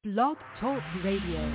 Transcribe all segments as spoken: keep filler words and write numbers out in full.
Blog Talk Radio.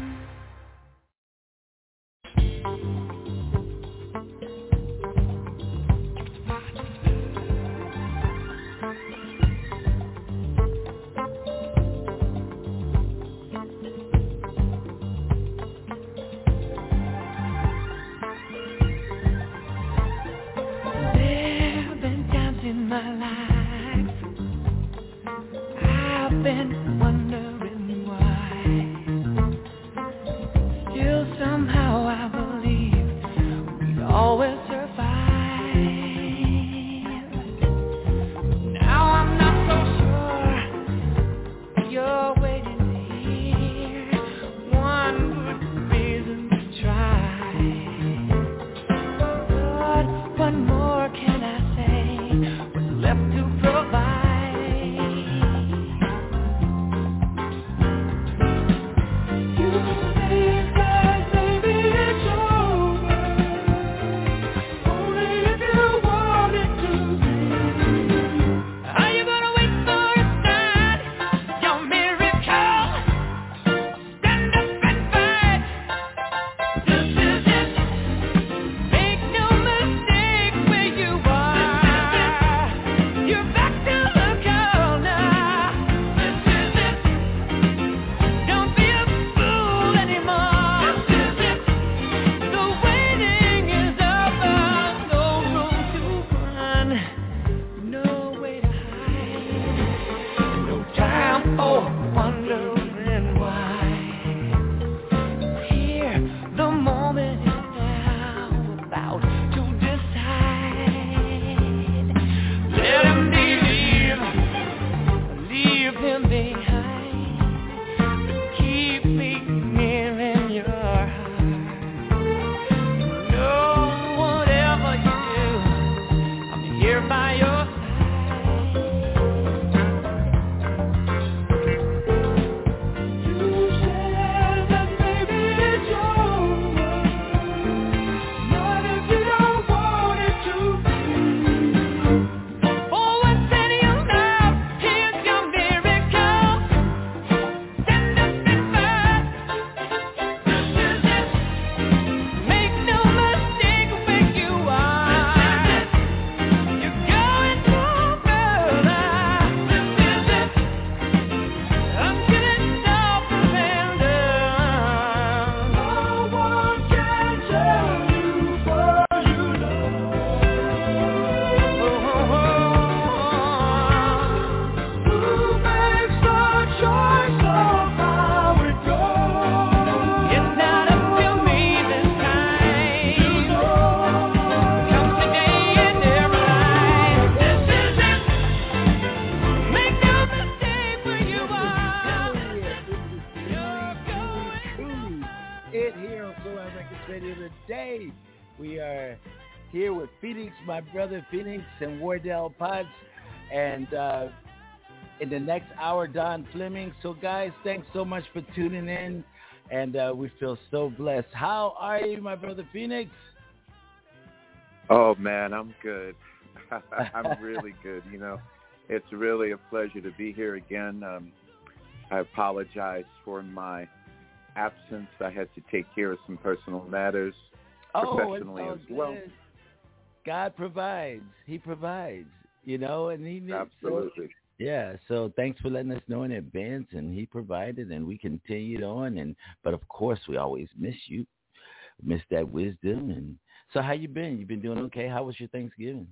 My brother Phoenix and Wardell Potts, and uh, in the next hour, Don Fleming. So, guys, thanks so much for tuning in, and uh, we feel so blessed. How are you, my brother Phoenix? Oh, man, I'm good. I'm really good. You know, it's really a pleasure to be here again. Um, I apologize for my absence. I had to take care of some personal matters oh, professionally as good. well. God provides. He provides, you know, and he absolutely. So, yeah. So thanks for letting us know in advance, and he provided, and we continued on. And but of course, we always miss you, miss that wisdom. And so, how you been? You been doing okay? How was your Thanksgiving?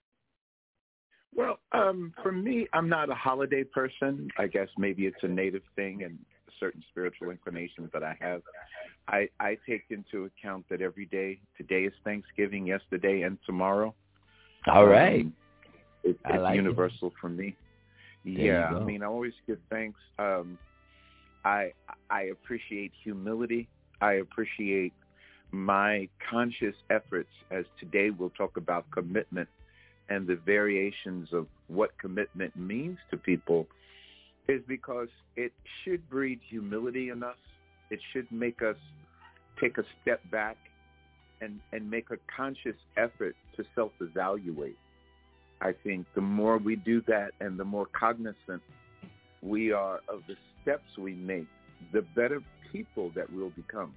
Well, um, for me, I'm not a holiday person. I guess maybe it's a native thing and certain spiritual inclinations that I have. I, I take into account that every day, today is Thanksgiving, yesterday and tomorrow. All right. Um, it, it's like universal it. for me. There yeah, I mean, I always give thanks. Um, I I appreciate humility. I appreciate my conscious efforts, as today we'll talk about commitment and the variations of what commitment means to people, is because it should breed humility in us. It should make us take a step back and, and make a conscious effort to self-evaluate. I think the more we do that and the more cognizant we are of the steps we make, the better people that we'll become.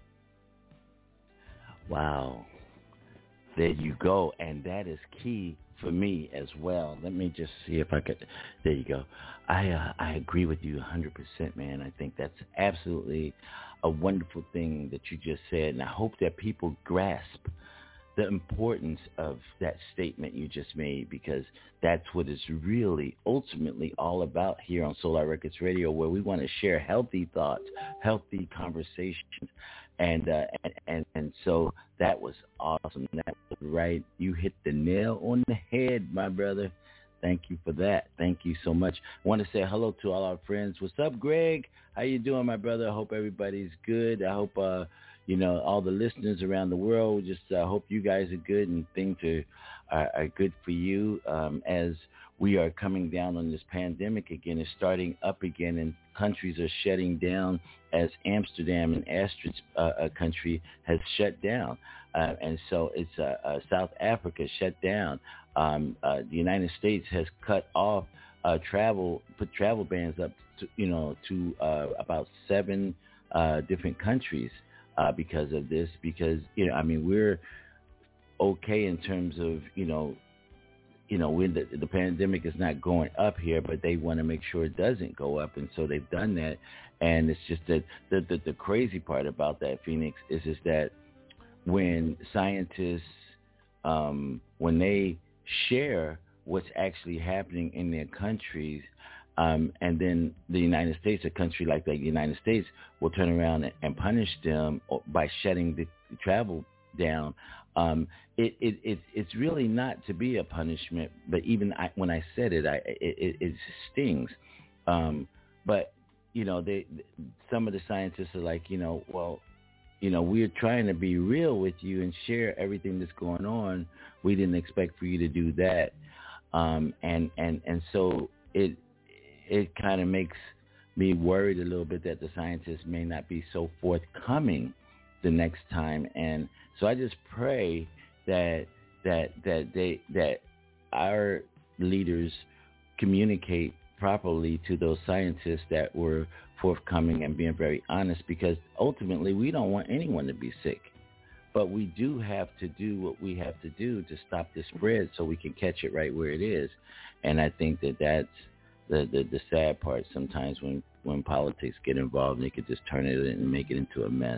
Wow. There you go. And that is key for me as well. Let me just see if I could. There you go. I uh, I agree with you one hundred percent, man. I think that's absolutely a wonderful thing that you just said. And I hope that people grasp the importance of that statement you just made, because that's what it's really ultimately all about here on Solar Records Radio, where we want to share healthy thoughts, healthy conversations. And, uh, and and and so that was awesome. That was right. You hit the nail on the head, my brother. Thank you for that. Thank you so much. I want to say hello to all our friends. What's up, Greg? How you doing, my brother? I hope everybody's good. I hope uh, you know, all the listeners around the world. Just uh, hope you guys are good and things are are, are good for you um, as we are coming down on this pandemic again. It's starting up again, and countries are shutting down, as Amsterdam and Astrid's uh, uh, country has shut down. Uh, and so it's uh, uh, South Africa shut down. Um, uh, the United States has cut off uh, travel, put travel bans up to, you know, to uh, about seven uh, different countries uh, because of this. Because, you know, I mean, we're okay in terms of, you know, you know, when the, the pandemic is not going up here, but they want to make sure it doesn't go up. And so they've done that. And it's just that the, the, the crazy part about that, Phoenix, is, is that when scientists, um, when they share what's actually happening in their countries, um, and then the United States, a country like the United States, will turn around and, and punish them by shutting the, the travel down. Um, it, it, it, it's really not to be a punishment, but even I, when I said it, I, it, it, it stings. Um, but, you know, they, some of the scientists are like, you know, well, you know, we're trying to be real with you and share everything that's going on. We didn't expect for you to do that. Um, and, and, and so it, it kind of makes me worried a little bit that the scientists may not be so forthcoming the next time. And so I just pray that that that they that our leaders communicate properly to those scientists that were forthcoming and being very honest, because ultimately we don't want anyone to be sick, but we do have to do what we have to do to stop the spread so we can catch it right where it is. And I think that that's the the, the sad part sometimes when when politics get involved, and they could just turn it and make it into a mess.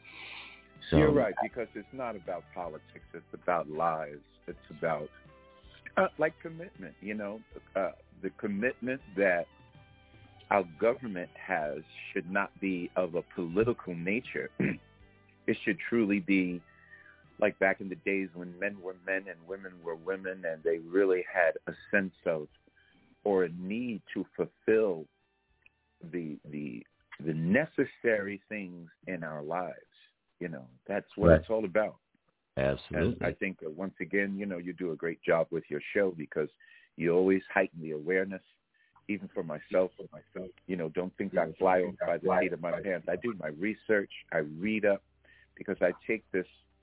So, you're right, because it's not about politics. It's about lives. It's about, uh, like, commitment, you know. Uh, the commitment that our government has should not be of a political nature. It should truly be like back in the days when men were men and women were women, and they really had a sense of or a need to fulfill the the the necessary things in our lives. You know, that's what right. It's all about. Absolutely. And I think, uh, once again, you know, you do a great job with your show, because you always heighten the awareness, even for myself. For myself, you know, don't think I fly over by the seat of my pants. I do my research. I read up, because I take this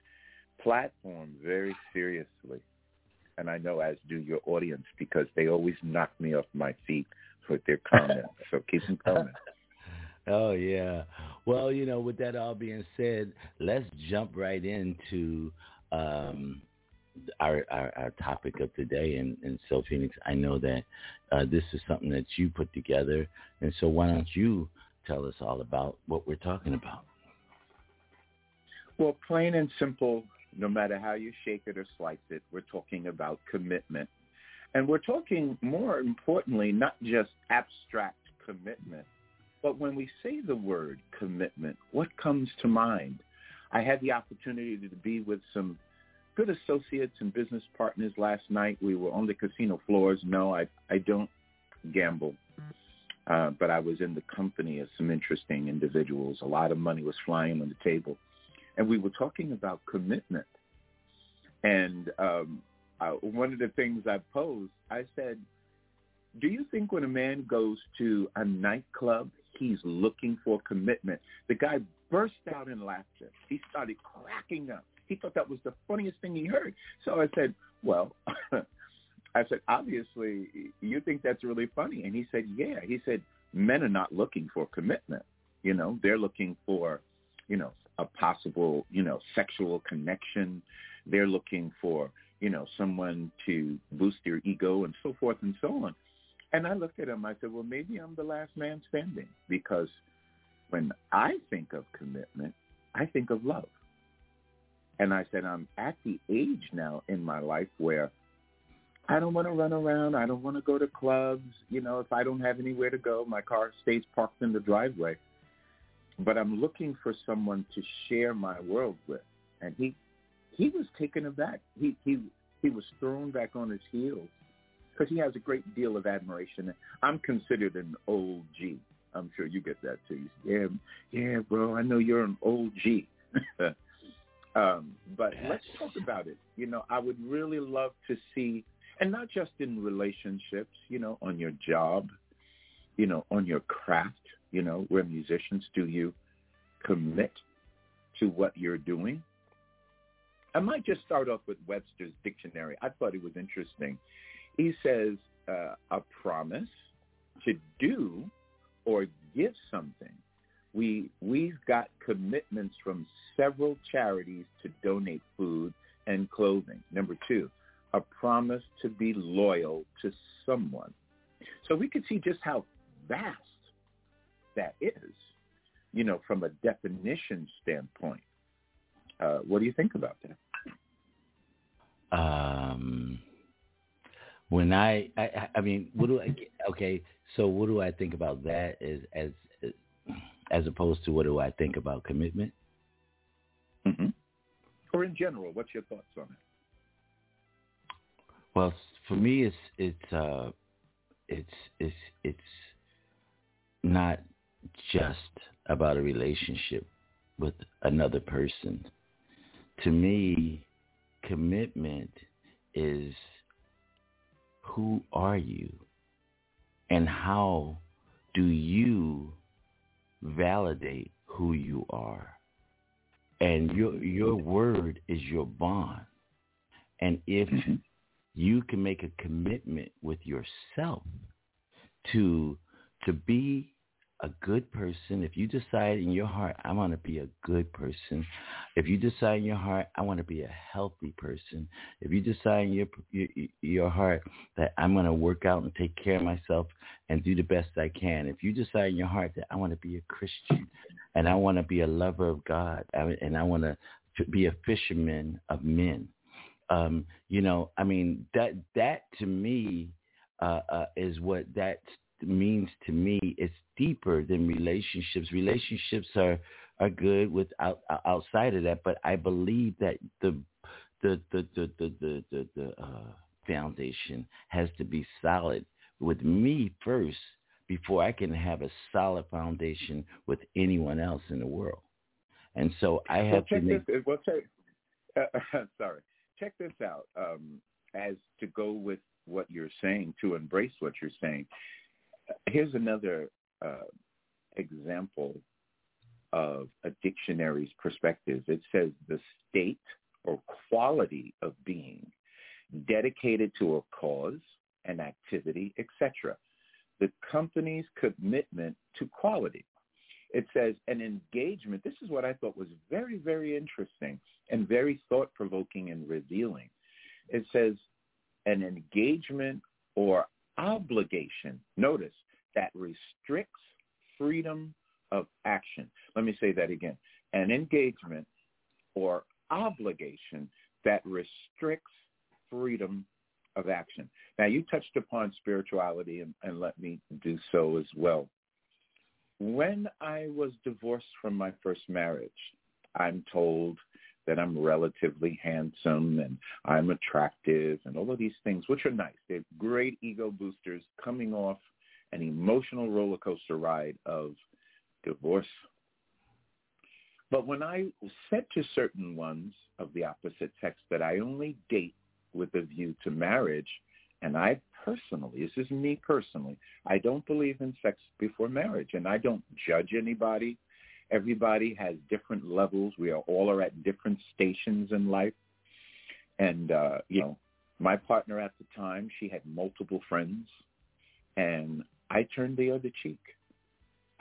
platform very seriously. And I know, as do your audience, because they always knock me off my feet with their comments. So keep them coming. Oh, yeah. Well, you know, with that all being said, let's jump right into um, our, our our topic of today. And, and so, Phoenix, I know that uh, this is something that you put together. And so why don't you tell us all about what we're talking about? Well, plain and simple, no matter how you shake it or slice it, we're talking about commitment. And we're talking, more importantly, not just abstract commitment, but when we say the word commitment, what comes to mind? I had the opportunity to be with some good associates and business partners last night. We were on the casino floors. No, I, I don't gamble, uh, but I was in the company of some interesting individuals. A lot of money was flying on the table. And we were talking about commitment. And um, uh, one of the things I posed, I said, do you think when a man goes to a nightclub, he's looking for commitment? The guy burst out in laughter. He started cracking up. He thought that was the funniest thing he heard. So I said, well, I said, obviously, you think that's really funny. And he said, yeah. He said, men are not looking for commitment. You know, they're looking for, you know, a possible, you know, sexual connection. They're looking for, you know, someone to boost their ego and so forth and so on. And I looked at him, I said, well, maybe I'm the last man standing, because when I think of commitment, I think of love. And I said, I'm at the age now in my life where I don't want to run around. I don't want to go to clubs. You know, if I don't have anywhere to go, my car stays parked in the driveway. But I'm looking for someone to share my world with. And he he was taken aback. He he he was thrown back on his heels because he has a great deal of admiration. I'm considered an old G. I'm sure you get that too. Yeah, yeah, bro, I know you're an old G. um, but let's talk about it. You know, I would really love to see, and not just in relationships, you know, on your job, you know, on your craft, you know, where musicians, do you commit to what you're doing? I might just start off with Webster's dictionary. I thought it was interesting. He says uh, a promise to do or give something. We, we've got commitments from several charities to donate food and clothing. Number two, a promise to be loyal to someone. So we could see just how vast that is, you know, from a definition standpoint. Uh, what do you think about that? Um, when I, I, I mean, what do I, okay, so what do I think about that as, as, as opposed to what do I think about commitment? Mm-hmm. Or in general, what's your thoughts on it? Well, for me, it's, it's, uh, it's, it's, it's not just about a relationship with another person. To me, commitment is who are you and how do you validate who you are? And your your word is your bond. And if mm-hmm. you can make a commitment with yourself to to be a good person, if you decide in your heart, I want to be a good person. If you decide in your heart, I want to be a healthy person. If you decide in your your, your heart that I'm going to work out and take care of myself and do the best I can. If you decide in your heart that I want to be a Christian and I want to be a lover of God and I want to be a fisherman of men, um, you know, I mean, that that to me uh, uh, is what that means to me. It's deeper than relationships. Relationships are, are good without outside of that, but I believe that the the the the the the, the, the uh, foundation has to be solid with me first before I can have a solid foundation with anyone else in the world. And so I have well, to make. This, well, check, uh, sorry, check this out. Um, as to go with what you're saying, to embrace what you're saying. Here's another uh, example of a dictionary's perspective. It says the state or quality of being dedicated to a cause, an activity, et cetera. The company's commitment to quality. It says an engagement. This is what I thought was very, very interesting and very thought-provoking and revealing. It says an engagement or obligation, notice, that restricts freedom of action. Let me say that again. An engagement or obligation that restricts freedom of action. Now, you touched upon spirituality, and, and let me do so as well. When I was divorced from my first marriage, I'm told that I'm relatively handsome and I'm attractive and all of these things, which are nice. They're great ego boosters coming off an emotional roller coaster ride of divorce. But when I said to certain ones of the opposite sex that I only date with a view to marriage, and I personally, this is me personally, I don't believe in sex before marriage, and I don't judge anybody. Everybody has different levels. We are all are at different stations in life. And, uh, you know, my partner at the time, she had multiple friends, and I turned the other cheek.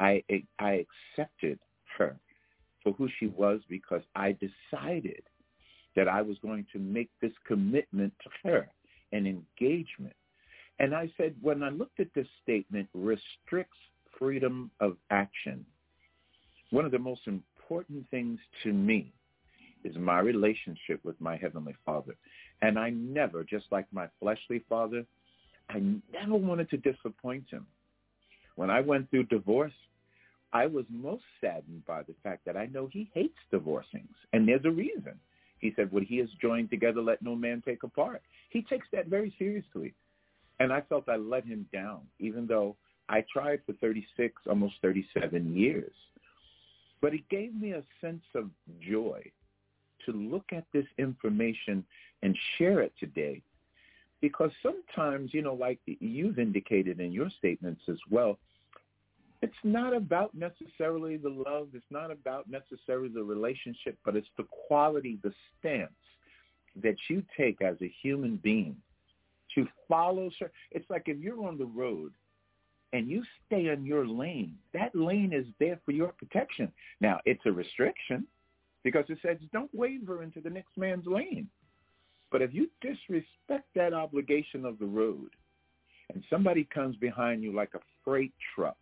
I I accepted her for who she was because I decided that I was going to make this commitment to her, an engagement. And I said, when I looked at this statement, restricts freedom of action, one of the most important things to me is my relationship with my Heavenly Father. And I never, just like my fleshly father, I never wanted to disappoint him. When I went through divorce, I was most saddened by the fact that I know he hates divorcings. And there's a reason. He said, what he has joined together, let no man take apart. He takes that very seriously. And I felt I let him down, even though I tried for thirty-six, almost thirty-seven years. But it gave me a sense of joy to look at this information and share it today. Because sometimes, you know, like you've indicated in your statements as well, it's not about necessarily the love. It's not about necessarily the relationship, but it's the quality, the stance that you take as a human being to follow. It's like if you're on the road and you stay in your lane, that lane is there for your protection. Now, it's a restriction because it says don't waver into the next man's lane. But if you disrespect that obligation of the road and somebody comes behind you like a freight truck,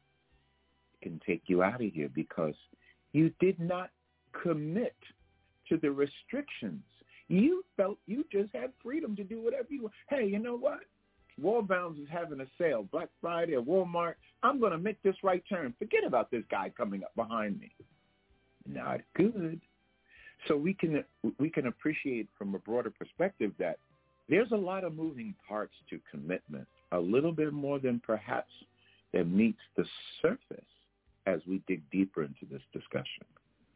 can take you out of here because you did not commit to the restrictions. You felt you just had freedom to do whatever you want. Hey, you know what? Wallbounds is having a sale, Black Friday at Walmart. I'm going to make this right turn. Forget about this guy coming up behind me. Not good. So we can we can appreciate from a broader perspective that there's a lot of moving parts to commitment, a little bit more than perhaps that meets the surface as we dig deeper into this discussion.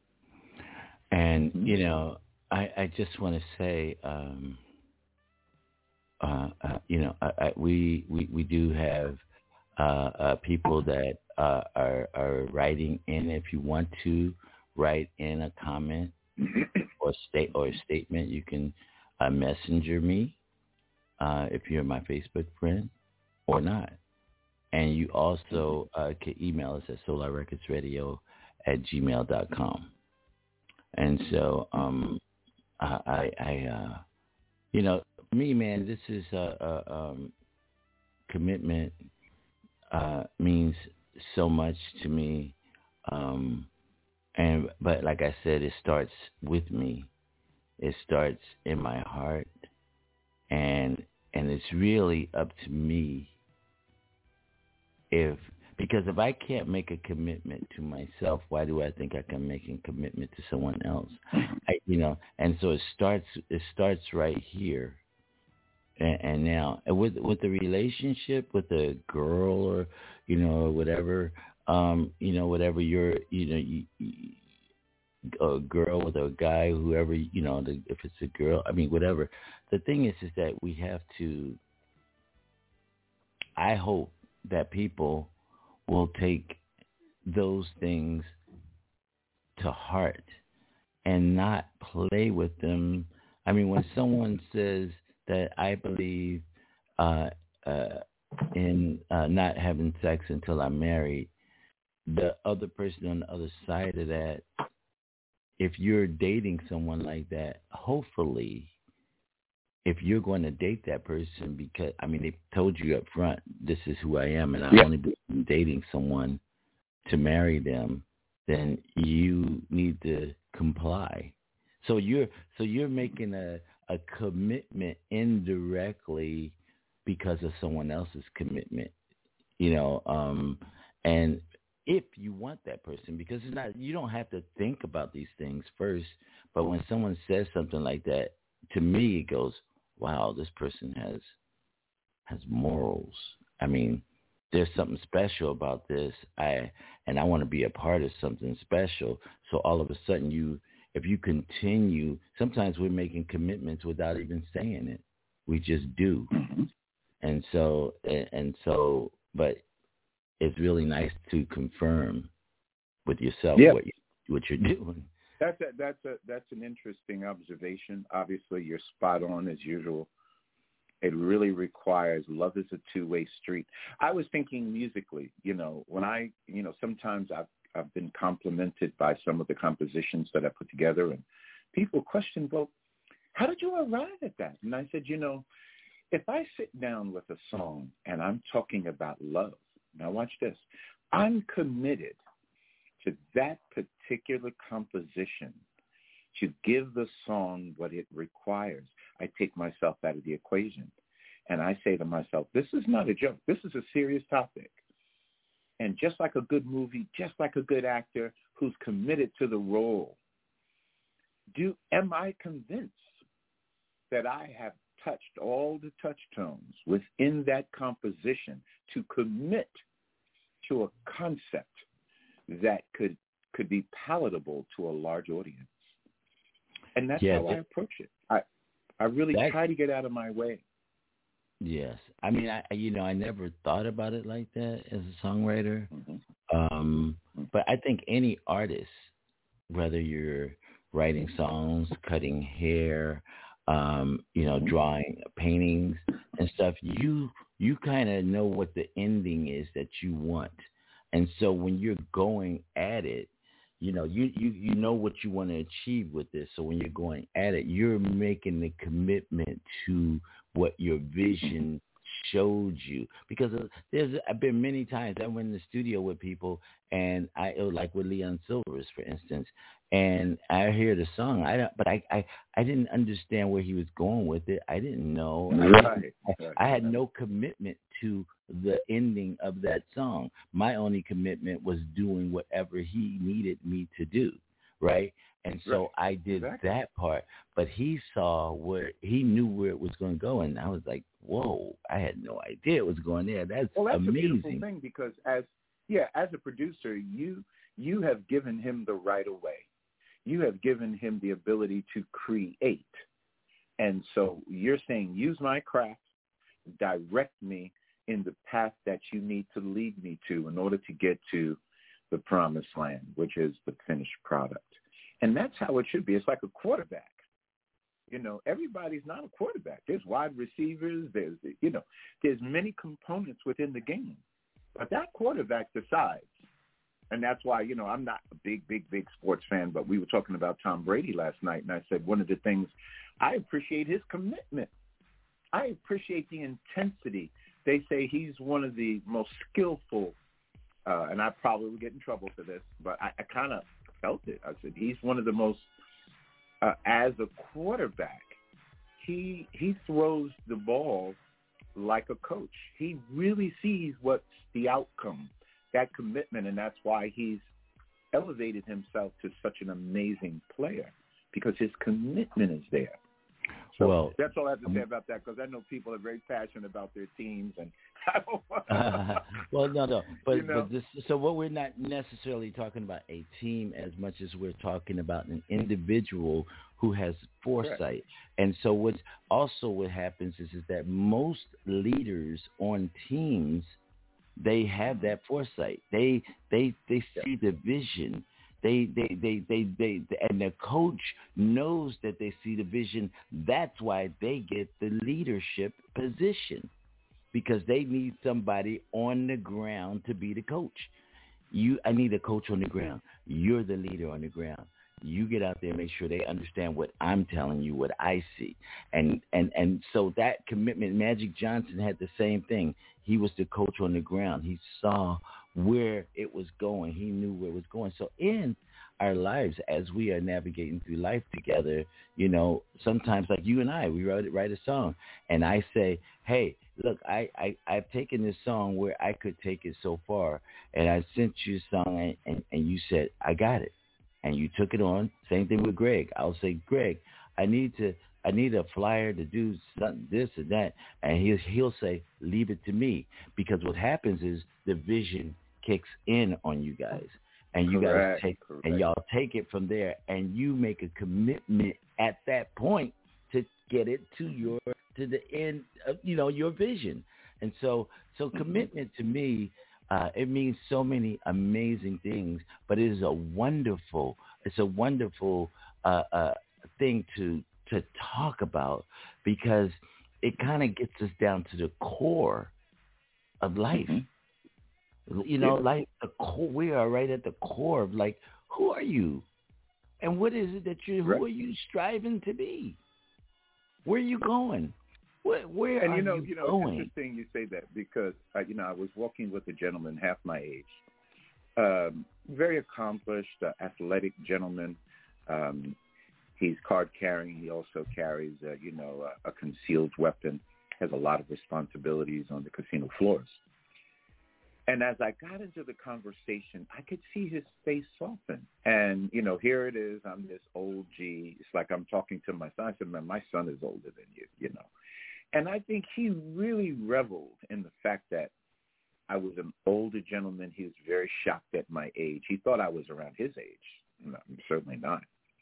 And, you know, I, I just want to say, um, uh, uh, you know, I, I, we, we we do have uh, uh, people that uh, are, are writing in. If you want to write in a comment or state or a statement, you can uh, messenger me uh, if you're my Facebook friend or not. And you also uh, can email us at solar records radio at gmail dot com. And so um, I, I, I uh, you know, me, man, this is a, a um, commitment uh, means so much to me. Um, and but like I said, it starts with me. It starts in my heart, and and it's really up to me. If because if I can't make a commitment to myself, why do I think I can make a commitment to someone else? I, you know, and so it starts. It starts right here, and, and now with with the relationship with a girl or you know or whatever, um, you know whatever you're, you know, you, you, a girl with a guy, whoever you know, the, if it's a girl, I mean whatever. The thing is, is that we have to. I hope that people will take those things to heart and not play with them. I mean, when someone says that I believe uh, uh, in uh, not having sex until I'm married, the other person on the other side of that, if you're dating someone like that, hopefully, if you're going to date that person, because, I mean, they told you up front, this is who I am, and I yeah. only been dating someone to marry them, then you need to comply. So you're so you're making a, a commitment indirectly because of someone else's commitment, you know, um, and if you want that person, because it's not, you don't have to think about these things first, but when someone says something like that, to me, it goes, wow, this person has has morals. I mean, there's something special about this. I and I want to be a part of something special. So all of a sudden, you, if you continue, sometimes we're making commitments without even saying it. We just do. Mm-hmm. And so and, and so, but it's really nice to confirm with yourself yeah. what you, what you're doing. That's a, that's a that's an interesting observation. Obviously, you're spot on as usual. It really requires, love is a two-way street. I was thinking musically, you know, when I, you know, sometimes I've, I've been complimented by some of the compositions that I put together, and people question, well, how did you arrive at that? And I said, you know, if I sit down with a song and I'm talking about love, now watch this, I'm committed to that particular composition to give the song what it requires. I take myself out of the equation, and I say to myself, this is not a joke. This is a serious topic. And just like a good movie, just like a good actor who's committed to the role, do am I convinced that I have touched all the touch tones within that composition to commit to a concept that could could be palatable to a large audience? And that's yeah, how that, I approach it. I I really that, try to get out of my way. Yes. I mean, I you know, I never thought about it like that as a songwriter. Mm-hmm. Um, but I think any artist, whether you're writing songs, cutting hair, um, you know, drawing paintings and stuff, you you kind of know what the ending is that you want. And so when you're going at it, you know, you, you, you know what you want to achieve with this. So when you're going at it, you're making the commitment to what your vision showed you. Because there's I've been many times I went in the studio with people, and I it was like with Leon Silvers, for instance, and I hear the song, I don't, but I, I I didn't understand where he was going with it. I didn't know. Right. I, didn't, I, I had no commitment to the ending of that song. My only commitment was doing whatever he needed me to do, right? And so right. I did exactly. that part, but he saw where he knew where it was going to go, and I was like, "Whoa!" I had no idea it was going there. That's, well, that's amazing. a beautiful thing, because as yeah, as a producer, you you have given him the right of way. You have given him the ability to create, and so you're saying, use my craft, direct me in the path that you need to lead me to in order to get to the promised land, which is the finished product. And that's how it should be. It's like a quarterback. You know, everybody's not a quarterback. There's wide receivers. There's, you know, there's many components within the game. But that quarterback decides. And that's why, you know, I'm not a big, big, big sports fan, but we were talking about Tom Brady last night, and I said one of the things, I appreciate his commitment. I appreciate the intensity. They say he's one of the most skillful, uh, and I probably will get in trouble for this, but I, I kind of felt it. I said he's one of the most, uh, as a quarterback, he he throws the ball like a coach. He really sees what's the outcome, that commitment, and that's why he's elevated himself to such an amazing player, because his commitment is there. So well, that's all I have to say about that, because I know people are very passionate about their teams, and I don't uh, well, no, no, but, you know? but this, so what we're not necessarily talking about a team as much as we're talking about an individual who has foresight. Correct. And so what's also what happens is is that most leaders on teams, they have that foresight. They they they see the vision. They, they, they, they, they, and the coach knows that they see the vision. That's why they get the leadership position, because they need somebody on the ground to be the coach. You, I need a coach on the ground. You're the leader on the ground. You get out there and make sure they understand what I'm telling you, what I see. And, and, and so that commitment, Magic Johnson had the same thing. He was the coach on the ground. He saw where it was going. He knew where it was going. So in our lives, as we are navigating through life together, you know, sometimes like you and I, we write, write a song, and I say, hey, look, I, I, I've taken this song where I could take it so far, and I sent you a song, and, and, and you said, I got it. And you took it on. Same thing with Greg. I'll say, Greg, I need to, I need a flyer to do something, this or that. And he'll, he'll say, leave it to me. Because what happens is the vision kicks in on you guys. And you correct, guys take, correct. and y'all take it from there. And you make a commitment at that point to get it to your, to the end of, you know, your vision. And so, so mm-hmm. commitment to me, Uh, it means so many amazing things, but it is a wonderful, it's a wonderful uh, uh, thing to to talk about, because it kind of gets us down to the core of life. Mm-hmm. You know, Yeah. like the core, we are right at the core of like, who are you? And what is it that you, Right. who are you striving to be? Where are you going? Where, where And are you know, you, you know, going? it's interesting you say that because, uh, you know, I was walking with a gentleman half my age, um, very accomplished, uh, athletic gentleman. Um, he's card carrying. He also carries, uh, you know, a, a concealed weapon. Has a lot of responsibilities on the casino floors. And as I got into the conversation, I could see his face soften. And, you know, here it is. I'm this old G. It's like I'm talking to my son. I said, man, my son is older than you, you know. And I think he really reveled in the fact that I was an older gentleman. He was very shocked at my age. He thought I was around his age. No, I'm certainly not.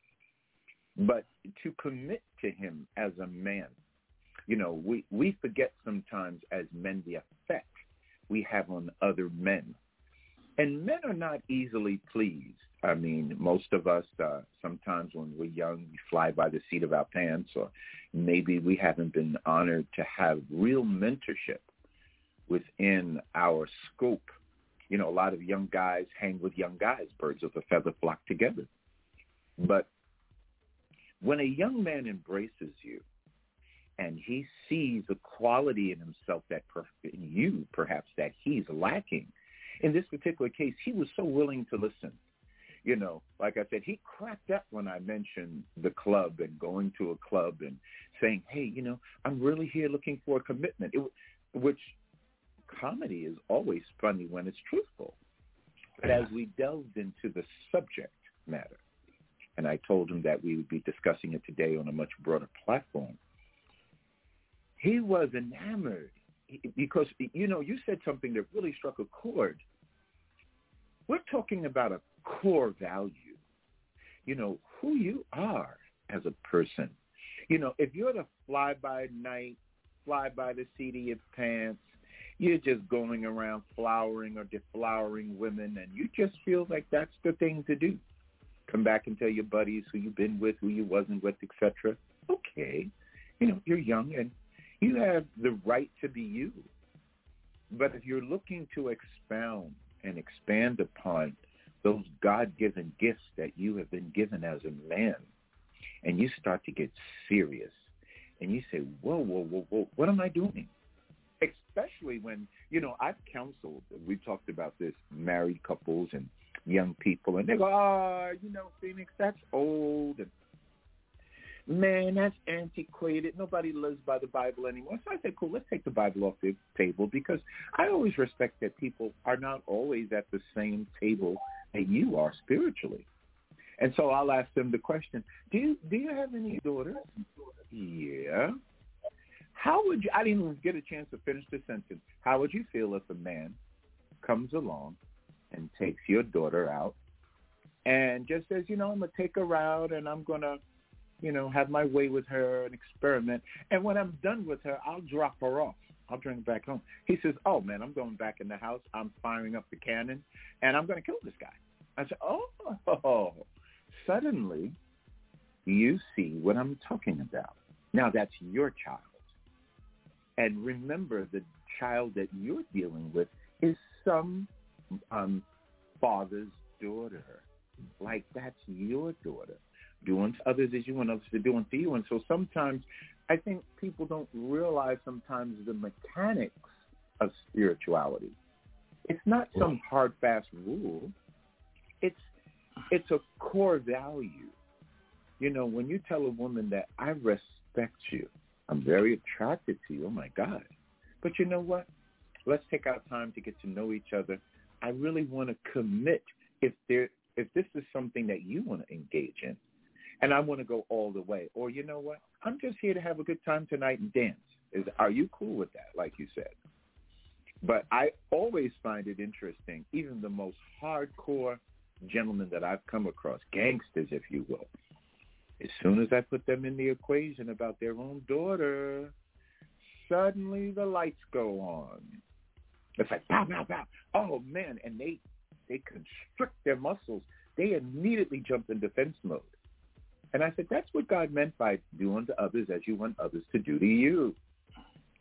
But to commit to him as a man, you know, we, we forget sometimes as men the effect we have on other men. And men are not easily pleased. I mean, most of us, uh, sometimes when we're young, we fly by the seat of our pants, or maybe we haven't been honored to have real mentorship within our scope. You know, a lot of young guys hang with young guys. Birds of a feather flock together. But when a young man embraces you, and he sees a quality in himself that per- in you, perhaps, that he's lacking. In this particular case, he was so willing to listen. You know, like I said, he cracked up when I mentioned the club and going to a club and saying, hey, you know, I'm really here looking for a commitment, it, which comedy is always funny when it's truthful. But as we delved into the subject matter, and I told him that we would be discussing it today on a much broader platform, he was enamored because, you know, you said something that really struck a chord. We're talking about a core value, you know, who you are as a person. You know, if you're the fly-by-night, fly-by-the-seat of your pants, you're just going around flowering or deflowering women, and you just feel like that's the thing to do. Come back and tell your buddies who you've been with, who you wasn't with, et cetera. Okay. You know, you're young and you have the right to be you. But if you're looking to expound and expand upon those God-given gifts that you have been given as a man, and you start to get serious, and you say, whoa, whoa, whoa, whoa, what am I doing? Especially when, you know, I've counseled, we talked about this, married couples and young people, and they go, oh, you know, Phoenix, that's old, and man, that's antiquated. Nobody lives by the Bible anymore. So I said, cool, let's take the Bible off the table, because I always respect that people are not always at the same table that you are spiritually. And so I'll ask them the question, do you, do you have any daughters? Yeah. How would you, I didn't even get a chance to finish the sentence. How would you feel if a man comes along and takes your daughter out and just says, you know, I'm going to take her out and I'm going to, you know, have my way with her and experiment. And when I'm done with her, I'll drop her off. I'll bring her back home. He says, oh, man, I'm going back in the house. I'm firing up the cannon, and I'm going to kill this guy. I said, oh, suddenly you see what I'm talking about. Now, that's your child. And remember, the child that you're dealing with is some um, father's daughter. Like, that's your daughter. Do unto others as you want others to do unto you. And so sometimes I think people don't realize sometimes the mechanics of spirituality. It's not some hard, fast rule. It's it's a core value. You know, when you tell a woman that I respect you, I'm very attracted to you, oh, my God. But you know what? Let's take our time to get to know each other. I really want to commit if there if this is something that you want to engage in. And I want to go all the way. Or you know what? I'm just here to have a good time tonight and dance. Is Are you cool with that, like you said? But I always find it interesting, even the most hardcore gentlemen that I've come across, gangsters, if you will, as soon as I put them in the equation about their own daughter, suddenly the lights go on. It's like, pow, pow, pow. Oh, man. And they, they constrict their muscles. They immediately jump in defense mode. And I said, that's what God meant by do unto others as you want others to do to you.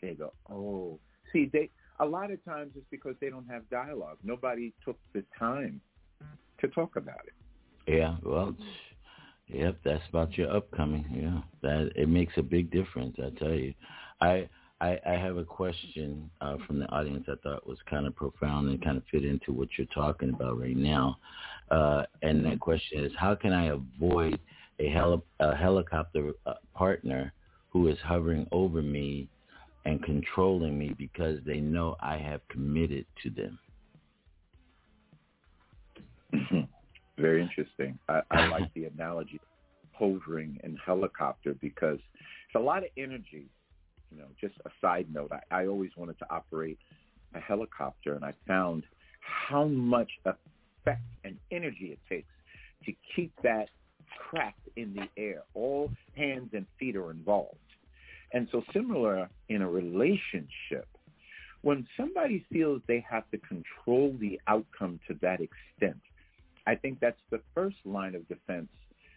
they go, oh. See, they a lot of times it's because they don't have dialogue. Nobody took the time to talk about it. Yeah, well, yep, that's about your upcoming. Yeah, that it makes a big difference. I tell you, I I, I have a question uh, from the audience. I thought was kind of profound and kind of fit into what you're talking about right now. Uh, and that question is, how can I avoid a, heli- a helicopter uh, partner who is hovering over me and controlling me because they know I have committed to them? Very interesting. I, I like the analogy of hovering and helicopter because it's a lot of energy. You know, just a side note, I, I always wanted to operate a helicopter, and I found how much effect and energy it takes to keep that craft in the air. All hands and feet are involved. And so similar in a relationship, when somebody feels they have to control the outcome to that extent, I think that's the first line of defense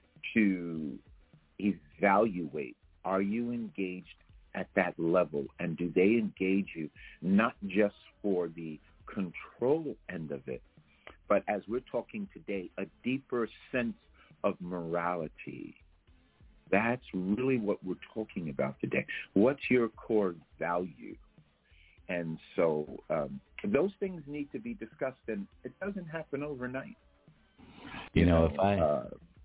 to evaluate. Are you engaged at that level? And do they engage you not just for the control end of it, but as we're talking today, a deeper sense of morality? That's really what we're talking about today. What's your core value? And so um, those things need to be discussed, and it doesn't happen overnight. You, you know, know, if I, uh,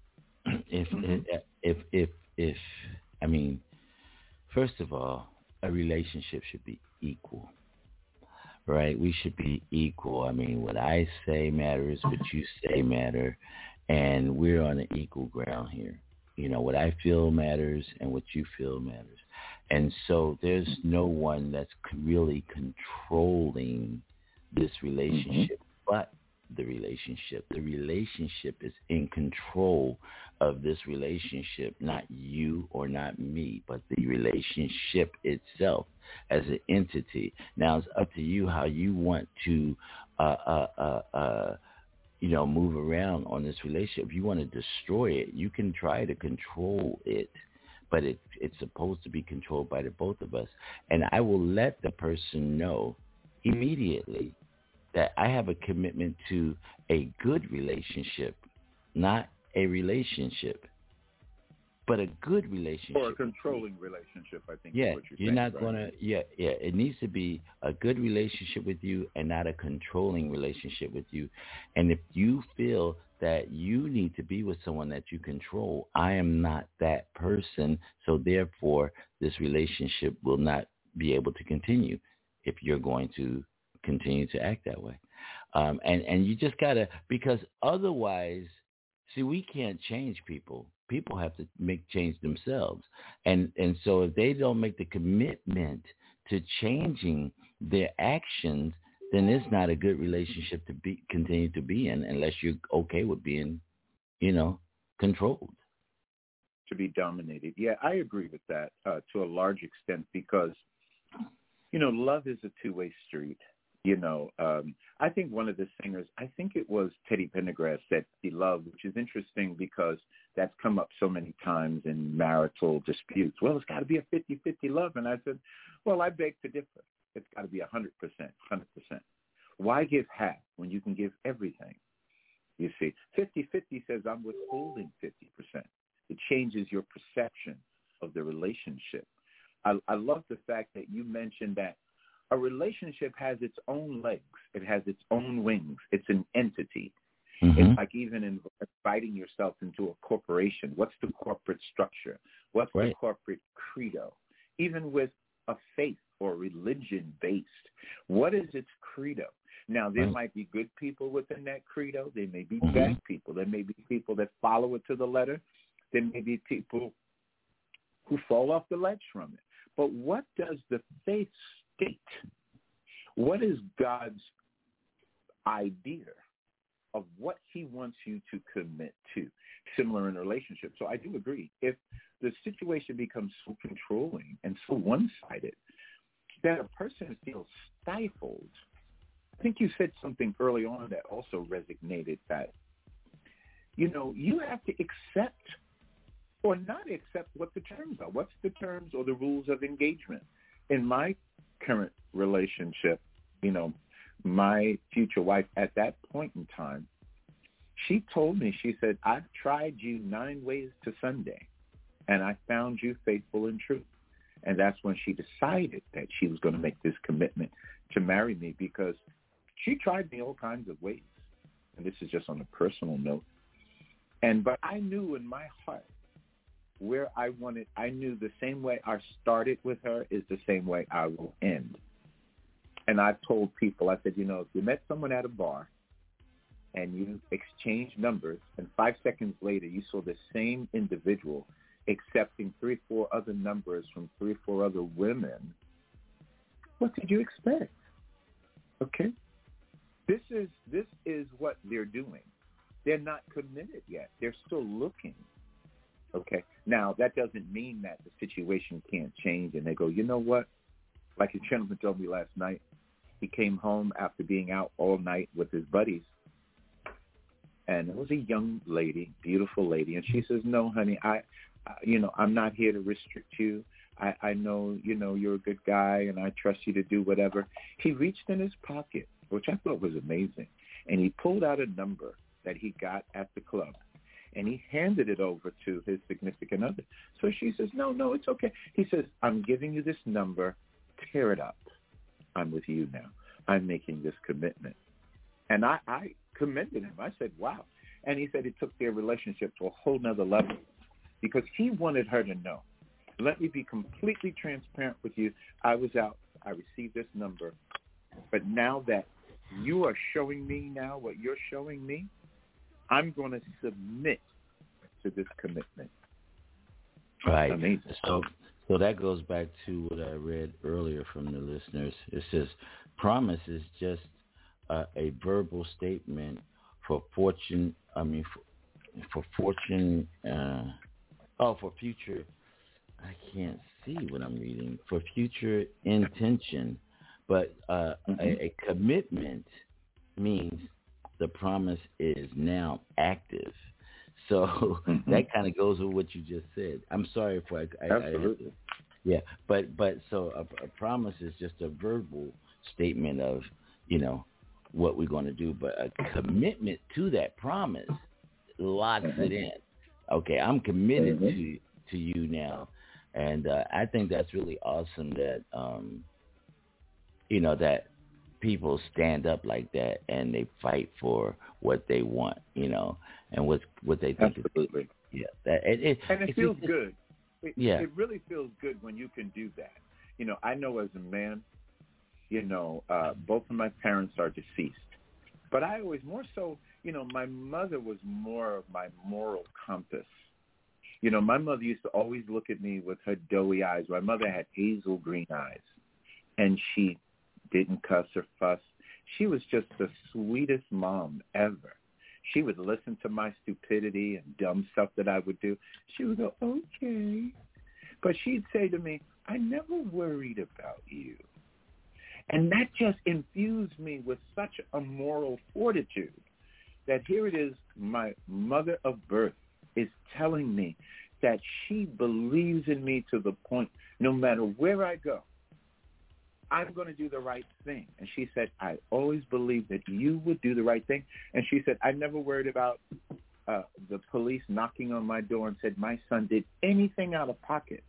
if, mm-hmm. if, if, if, if, I mean, first of all, a relationship should be equal, right? We should be equal. I mean, what I say matters, what you say matter, and we're on an equal ground here. You know, what I feel matters and what you feel matters. And so there's no one that's really controlling this relationship mm-hmm. but the relationship. The relationship is in control of this relationship, not you or not me, but the relationship itself as an entity. Now it's up to you how you want to uh, uh, uh, uh, you know, move around on this relationship. If you want to destroy it, you can try to control it, but it, it's supposed to be controlled by the both of us. And I will let the person know immediately that I have a commitment to a good relationship, not a relationship, but a good relationship. Or a controlling relationship, I think yeah, is what you're, you're saying. not right? going to, yeah, yeah. It needs to be a good relationship with you and not a controlling relationship with you. And if you feel that you need to be with someone that you control, I am not that person, so therefore this relationship will not be able to continue if you're going to continue to act that way. Um, and, and you just got to, because otherwise, see, we can't change people. People have to make change themselves. And, and so if they don't make the commitment to changing their actions, then it's not a good relationship to be continue to be in unless you're okay with being, you know, controlled. To be dominated. Yeah, I agree with that uh, to a large extent because, you know, love is a two-way street. You know, um, I think one of the singers, I think it was Teddy Pendergrass said love, which is interesting because that's come up so many times in marital disputes. Well, it's got to be a fifty-fifty love. And I said, well, I beg to differ. It's got to be one hundred percent, one hundred percent. Why give half when you can give everything? You see, fifty-fifty says I'm withholding fifty percent. It changes your perception of the relationship. I, I love the fact that you mentioned that a relationship has its own legs. It has its own wings. It's an entity. Mm-hmm. It's like even inviting yourself into a corporation. What's the corporate structure? What's right. the corporate credo? Even with a faith or religion based, what is its credo? Now, there right. might be good people within that credo. There may be mm-hmm. bad people. There may be people that follow it to the letter. There may be people who fall off the ledge from it. But what does the faith state? What is God's idea of what he wants you to commit to? Similar in a relationship. So I do agree. If the situation becomes so controlling and so one-sided that a person feels stifled, I think you said something early on that also resonated that, you know, you have to accept or not accept what the terms are. What's the terms or the rules of engagement? in my current relationship, you know, my future wife at that point in time, she told me, she said, I've tried you nine ways to Sunday, and I found you faithful and true. And that's when she decided that she was going to make this commitment to marry me, because she tried me all kinds of ways. And this is just on a personal note. And but I knew in my heart where I wanted, I knew the same way I started with her is the same way I will end. And I told people, I said, you know, if you met someone at a bar and you exchanged numbers, and five seconds later you saw the same individual accepting three, four other numbers from three, four other women, what did you expect? Okay? This is this is what they're doing. They're not committed yet. They're still looking. Okay? Now, that doesn't mean that the situation can't change and they go, you know what? Like a gentleman told me last night, he came home after being out all night with his buddies, and it was a young lady, beautiful lady, and she says, no, honey, I, you know, I'm not here to restrict you. I, I know, you know, you're a good guy, and I trust you to do whatever. He reached in his pocket, which I thought was amazing, and he pulled out a number that he got at the club, and he handed it over to his significant other. So she says, no, no, it's okay. He says, I'm giving you this number. Tear it up. I'm with you now. I'm making this commitment. And I, I commended him. I said, wow. And he said it took their relationship to a whole nother level, because he wanted her to know. Let me be completely transparent with you. I was out. I received this number. But now that you are showing me now what you're showing me, I'm going to submit to this commitment. Right. Amazing. So, so that goes back to what I read earlier from the listeners. It says, promise is just uh, a verbal statement for fortune, I mean, for, for fortune, uh, oh, for future, I can't see what I'm reading, for future intention. But uh, mm-hmm. a, a commitment means the promise is now active. So mm-hmm. that kind of goes with what you just said. I'm sorry if I, I Absolutely. I, yeah, but but so a, a promise is just a verbal statement of, you know, what we're going to do, but a commitment to that promise locks mm-hmm. it in. Okay, I'm committed mm-hmm. to to you now, and uh, I think that's really awesome that um, you know, that people stand up like that and they fight for what they want, you know, and what what they think. Absolutely. Is, yeah, that it, it, and it feels good. It, yeah, it really feels good when you can do that. You know, I know as a man, you know, uh, both of my parents are deceased, but I always more so, you know, my mother was more of my moral compass. You know, my mother used to always look at me with her doughy eyes. My mother had hazel green eyes, and she didn't cuss or fuss. She was just the sweetest mom ever. She would listen to my stupidity and dumb stuff that I would do. She would go, okay. But she'd say to me, I never worried about you. And that just infused me with such a moral fortitude that here it is, my mother of birth is telling me that she believes in me to the point, no matter where I go, I'm going to do the right thing. And she said, I always believed that you would do the right thing. And she said, I never worried about uh, the police knocking on my door and said my son did anything out of pocket.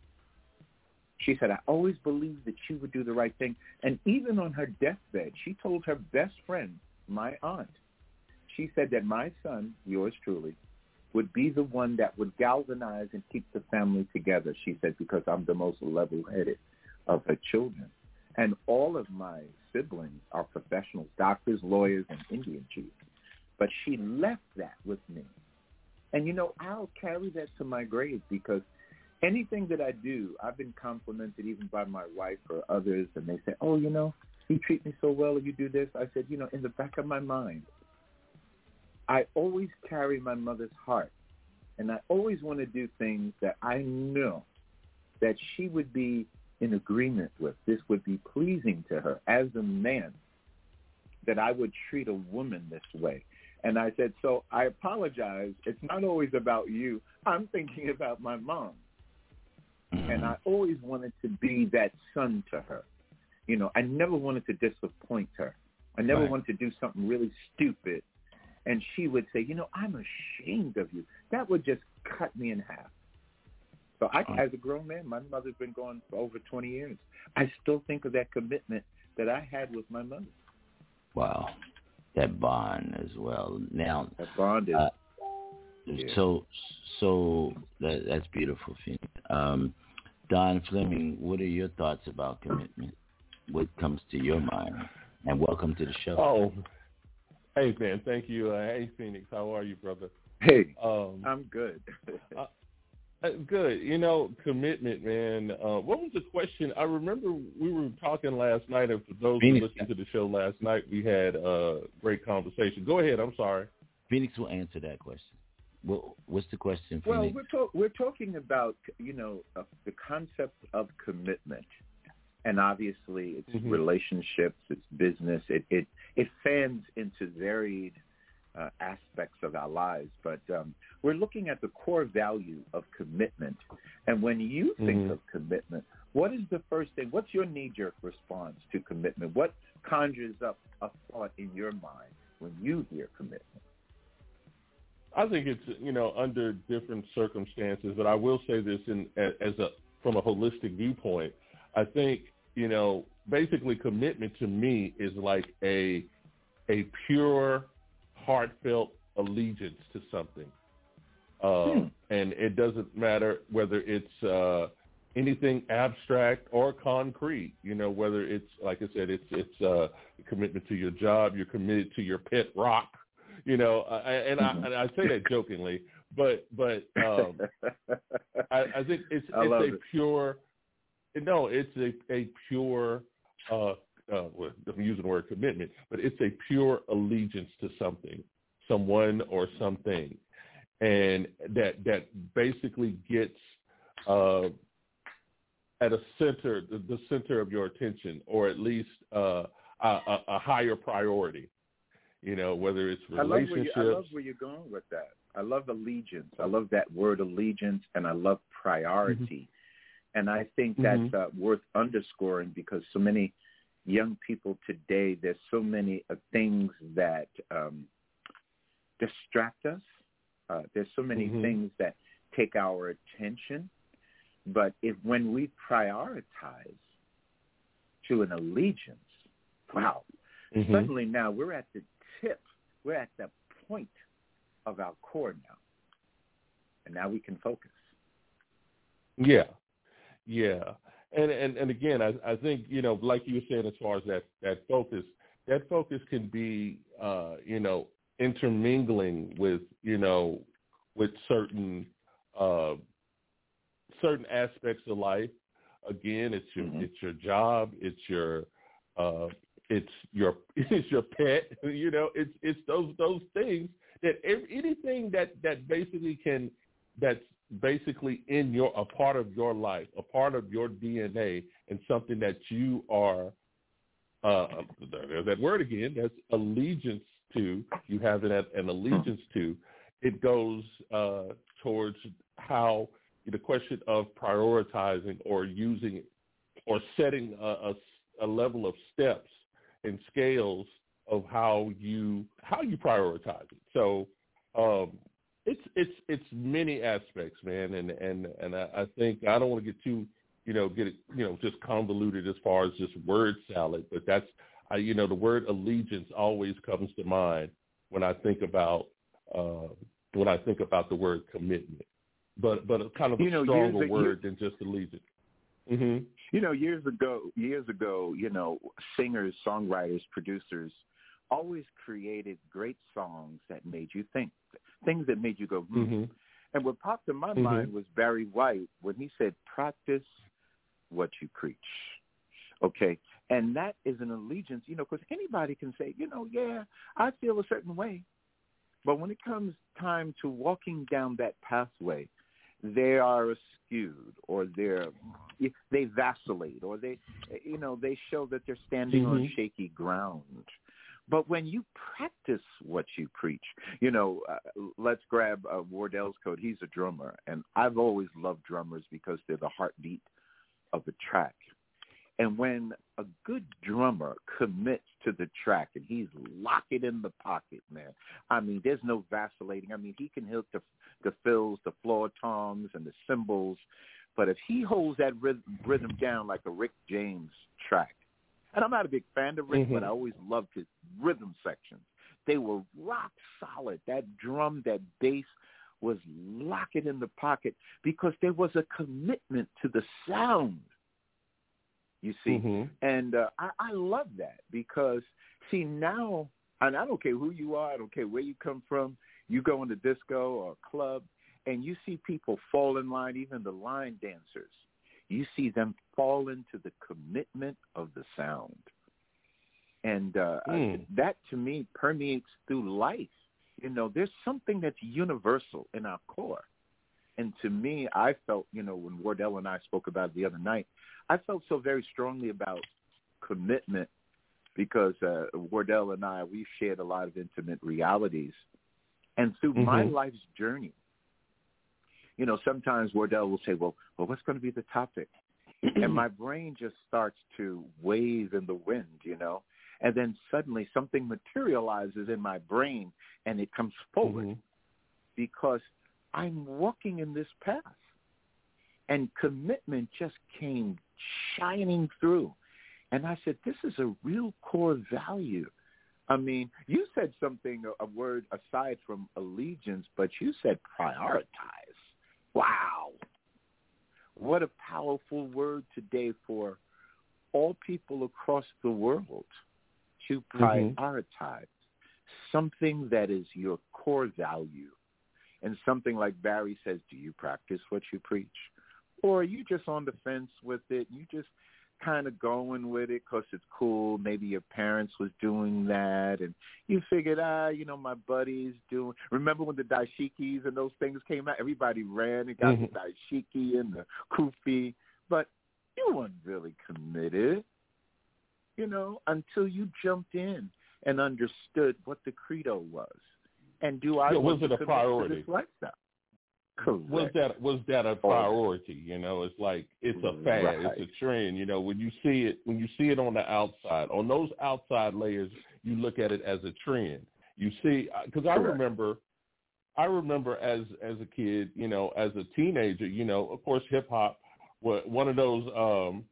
She said, I always believed that you would do the right thing. And even on her deathbed, she told her best friend, my aunt, she said that my son, yours truly, would be the one that would galvanize and keep the family together, she said, because I'm the most level-headed of her children. And all of my siblings are professionals, doctors, lawyers, and Indian chiefs. But she left that with me. And, you know, I'll carry that to my grave, because anything that I do, I've been complimented even by my wife or others, and they say, oh, you know, you treat me so well if you do this. I said, you know, in the back of my mind, I always carry my mother's heart, and I always want to do things that I know that she would be in agreement with. This would be pleasing to her as a man, that I would treat a woman this way. And I said, so I apologize. It's not always about you. I'm thinking about my mom. Mm-hmm. And I always wanted to be that son to her. You know, I never wanted to disappoint her. I never right. wanted to do something really stupid. And she would say, you know, I'm ashamed of you. That would just cut me in half. So I, as a grown man, my mother's been gone for over twenty years. I still think of that commitment that I had with my mother. Wow. That bond as well. Now, that bond is... Uh, yeah. So, so that, that's beautiful, Phoenix. Um, Don Fleming, what are your thoughts about commitment? What comes to your mind? And welcome to the show. Oh, hey, man. Thank you. Uh, hey, Phoenix. How are you, brother? Hey, um, I'm good. uh, good. You know, commitment, man. Uh, what was the question? I remember we were talking last night, and for those Phoenix. who listened to the show last night, we had a great conversation. Go ahead. I'm sorry. Phoenix will answer that question. What, what's the question, Phoenix? Well, we're, talk, we're talking about, you know, uh, the concept of commitment. And obviously it's mm-hmm. relationships, it's business. It, it, it fans into varied uh, aspects of our lives. But um, we're looking at the core value of commitment. And when you think mm-hmm. of commitment, what is the first thing? What's your knee-jerk response to commitment? What conjures up a thought in your mind when you hear commitment? I think it's, you know, under different circumstances, but I will say this in as a from a holistic viewpoint. I think, you know, basically commitment to me is like a a pure, heartfelt allegiance to something, uh, hmm. and it doesn't matter whether it's uh, anything abstract or concrete. You know, whether it's, like I said, it's it's uh, a commitment to your job, you're committed to your pet rock. You know, I, and, I, and I say that jokingly, but but um, I, I think it's I it's a it. pure, no, it's a, a pure, uh, uh, well, I'm using the word commitment, but it's a pure allegiance to something, someone or something, and that that basically gets uh, at a center, the, the center of your attention, or at least uh, a, a, a higher priority. You know, whether it's relationships. I love, you, I love where you're going with that. I love allegiance. I love that word allegiance, and I love priority. Mm-hmm. And I think that's mm-hmm. uh, worth underscoring because so many young people today, there's so many uh, things that um, distract us. Uh, there's so many mm-hmm. things that take our attention. But if when we prioritize to an allegiance, wow, mm-hmm. suddenly now we're at the tip. We're at the point of our core now. And now we can focus. Yeah. Yeah. And and, and again, I, I think, you know, like you were saying, as far as that, that focus, that focus can be, uh, you know, intermingling with, you know, with certain uh, certain aspects of life. Again, it's your mm-hmm. it's your job, it's your uh, it's your it's your pet. You know, it's it's those those things that anything that, that basically can that's basically in your a part of your life, a part of your D N A, and something that you are. Uh, there's that word again. That's allegiance to. You have an, an allegiance to. It goes uh, towards how the question of prioritizing or using or setting a, a, a level of steps and scales of how you how you prioritize it. So um, it's it's it's many aspects, man, and and and I, I think I don't want to get too you know get it you know just convoluted as far as just word salad, but that's I, you know the word allegiance always comes to mind when I think about uh, when I think about the word commitment, but but kind of a you know, stronger years, word years, than just allegiance. Mm-hmm. You know, years ago, years ago, you know, singers, songwriters, producers always created great songs that made you think, things that made you go, hmm. Mm-hmm. And what popped in my mm-hmm. mind was Barry White when he said, practice what you preach. Okay. And that is an allegiance, you know, because anybody can say, you know, yeah, I feel a certain way. But when it comes time to walking down that pathway, they are skewed or they're they vacillate or they you know they show that they're standing mm-hmm. on shaky ground. But when you practice what you preach, you know, uh, let's grab uh, Wardell's Code. He's a drummer, and I've always loved drummers because they're the heartbeat of the track. And when a good drummer commits to the track and he's locking in the pocket, man, I mean, there's no vacillating. I mean, he can hit the, the fills, the floor toms, and the cymbals. But if he holds that rhythm, rhythm down like a Rick James track, and I'm not a big fan of Rick, mm-hmm. but I always loved his rhythm sections. They were rock solid. That drum, that bass was locking in the pocket because there was a commitment to the sound, you see. Mm-hmm. And uh, I, I love that because, see, now, and I don't care who you are, I don't care where you come from, you go in the disco or a club, and you see people fall in line, even the line dancers. You see them fall into the commitment of the sound. And uh, mm. that, to me, permeates through life. You know, there's something that's universal in our core. And to me, I felt, you know, when Wardell and I spoke about it the other night, I felt so very strongly about commitment because uh, Wardell and I, we've shared a lot of intimate realities. And through mm-hmm. my life's journey, you know, sometimes Wardell will say, well, well, what's going to be the topic? And my brain just starts to wave in the wind, you know, and then suddenly something materializes in my brain and it comes forward mm-hmm. because I'm walking in this path. And commitment just came shining through. And I said, this is a real core value. I mean, you said something, a word aside from allegiance, but you said prioritize. Wow. What a powerful word today for all people across the world to prioritize mm-hmm. something that is your core value. And something like Barry says, do you practice what you preach? Or are you just on the fence with it? You just kind of going with it because it's cool. Maybe your parents was doing that, and you figured, ah, you know, my buddy's doing. Remember when the dashikis and those things came out? Everybody ran and got mm-hmm. the dashiki and the kufi, but you weren't really committed, you know, until you jumped in and understood what the credo was. And do I yeah, want was to it a priority? To this lifestyle? Correct. Was that was that a priority? You know, it's like it's a fad, right. It's a trend. You know, when you see it, when you see it on the outside, on those outside layers, you look at it as a trend. You see, because I remember, I remember as as a kid, you know, as a teenager, you know, of course, hip hop was one of those um,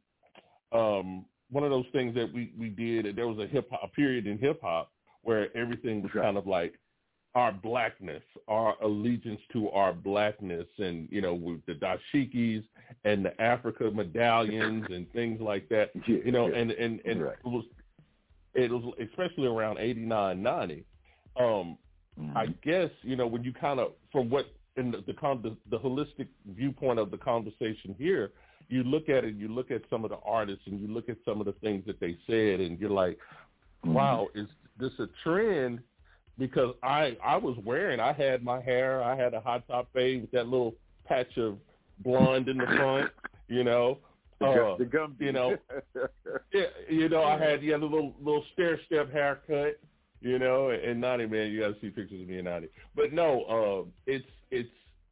um, one of those things that we we did. There was a hip hop period in hip hop where everything was right. kind of like our blackness, our allegiance to our blackness, and, you know, with the dashikis and the Africa medallions and things like that, yeah, you know, yeah. and, and, and right. it was, it was especially around eighty-nine, ninety. Um, mm-hmm. I guess, you know, when you kind of, from what, in the, the, the, the holistic viewpoint of the conversation here, you look at it, you look at some of the artists and you look at some of the things that they said and you're like, mm-hmm. wow, is this a trend? Because I, I was wearing, I had my hair, I had a hot top fade with that little patch of blonde in the front, you know. Uh, the gum, you know, yeah, you know, I had yeah, the little little stair step haircut, you know, and Nani, man, you got to see pictures of me and Nani. But no, uh, it's it's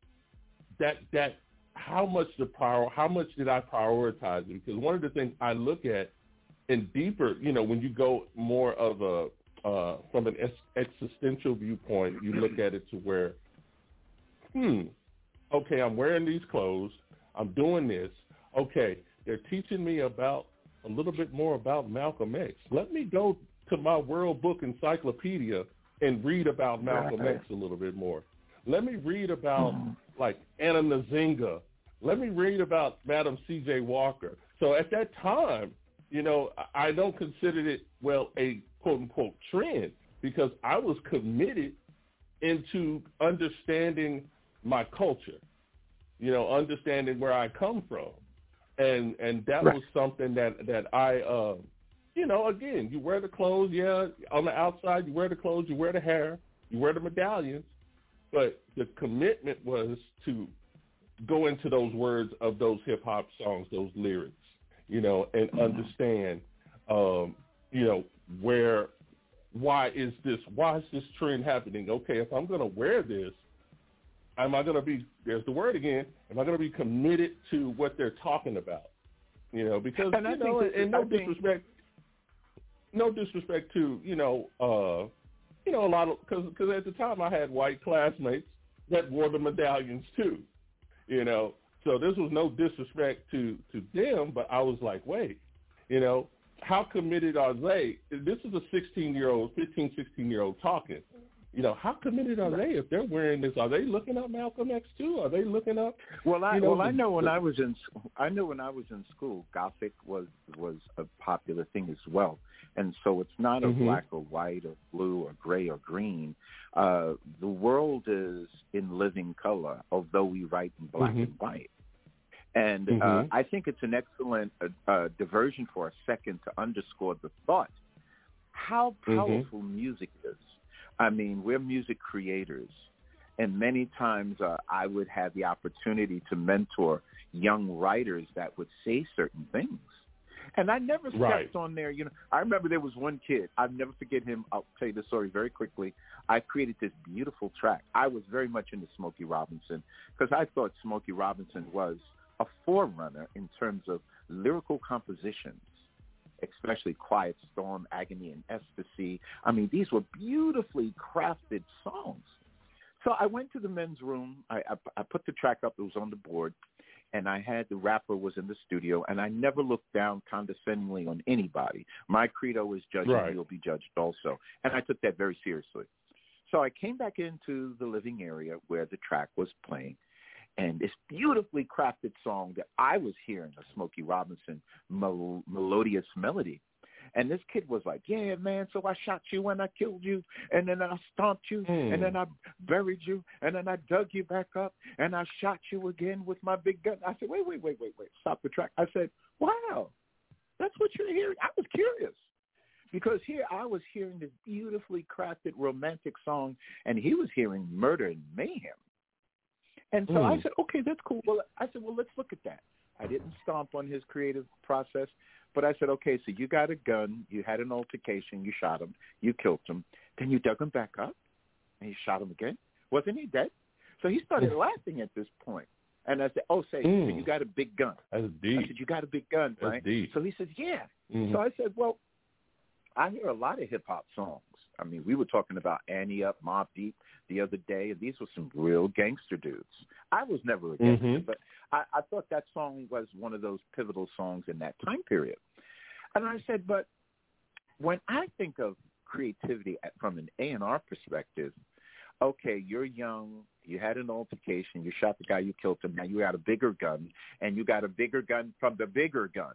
that that how much the prior, how much did I prioritize it? Because one of the things I look at in deeper, you know, when you go more of a Uh, from an existential viewpoint, you look at it to where, hmm, okay, I'm wearing these clothes, I'm doing this, okay, they're teaching me about a little bit more about Malcolm X. Let me go to my World Book Encyclopedia and read about Malcolm X a little bit more. Let me read about, like, Anna Nzinga. Let me read about Madam C J Walker. So at that time, you know, I don't consider it, well, a quote-unquote trend because I was committed into understanding my culture, you know, understanding where I come from. And and that right. was something that, that I, uh, you know, again, you wear the clothes, yeah, on the outside you wear the clothes, you wear the hair, you wear the medallions, but the commitment was to go into those words of those hip-hop songs, those lyrics, you know, and understand, um, you know, where why is this why is this trend happening? Okay, if I'm going to wear this, am I going to be, there's the word again, am I going to be committed to what they're talking about? You know, because, and you I know, think and no think, disrespect, no disrespect to, you know, uh, you know, a lot of, because because at the time I had white classmates that wore the medallions too, you know. So this was no disrespect to, to them, but I was like, wait, you know, how committed are they? This is a sixteen-year-old, fifteen, sixteen-year-old talking. You know, how committed are they if they're wearing this? Are they looking up Malcolm X too? Are they looking up? Well, I you know, well the, I know when the, I was in I know when I was in school, Gothic was was a popular thing as well, and so it's not a mm-hmm. black or white or blue or gray or green. Uh, the world is in living color, although we write in black mm-hmm. and white. And mm-hmm. uh, I think it's an excellent uh, uh, diversion for a second to underscore the thought how powerful mm-hmm. music is. I mean, we're music creators, and many times uh, I would have the opportunity to mentor young writers that would say certain things. And I never stepped right. on there. You know, I remember there was one kid. I'll never forget him. I'll tell you the story very quickly. I created this beautiful track. I was very much into Smokey Robinson because I thought Smokey Robinson was a forerunner in terms of lyrical compositions, especially Quiet Storm, Agony, and Ecstasy. I mean, these were beautifully crafted songs. So I went to the men's room. I, I, I put the track up. It was on the board. And I had the rapper was in the studio, and I never looked down condescendingly on anybody. My credo is judging, right. you'll be judged also. And I took that very seriously. So I came back into the living area where the track was playing, and this beautifully crafted song that I was hearing, a Smokey Robinson mel- melodious melody. And this kid was like, yeah, man, so I shot you and I killed you, and then I stomped you, mm. and then I buried you, and then I dug you back up, and I shot you again with my big gun. I said, wait, wait, wait, wait, wait, stop the track. I said, wow, that's what you're hearing. I was curious because here I was hearing this beautifully crafted romantic song, and he was hearing murder and mayhem. And so mm. I said, okay, that's cool. Well, I said, well, let's look at that. I didn't stomp on his creative process. But I said, okay, so you got a gun, you had an altercation, you shot him, you killed him, then you dug him back up, and you shot him again. Wasn't he dead? So he started laughing at this point. And I said, oh, say, mm. so you got a big gun. That's deep. I said, you got a big gun, That's right? Deep. So he said, yeah. Mm-hmm. So I said, well, I hear a lot of hip-hop songs. I mean, we were talking about Annie Up, Mobb Deep the other day, and these were some real gangster dudes. I was never a gangster, mm-hmm. but I, I thought that song was one of those pivotal songs in that time period. And I said, but when I think of creativity from an A and R perspective, okay, you're young, you had an altercation, you shot the guy, you killed him, now you got a bigger gun, and you got a bigger gun from the bigger gun.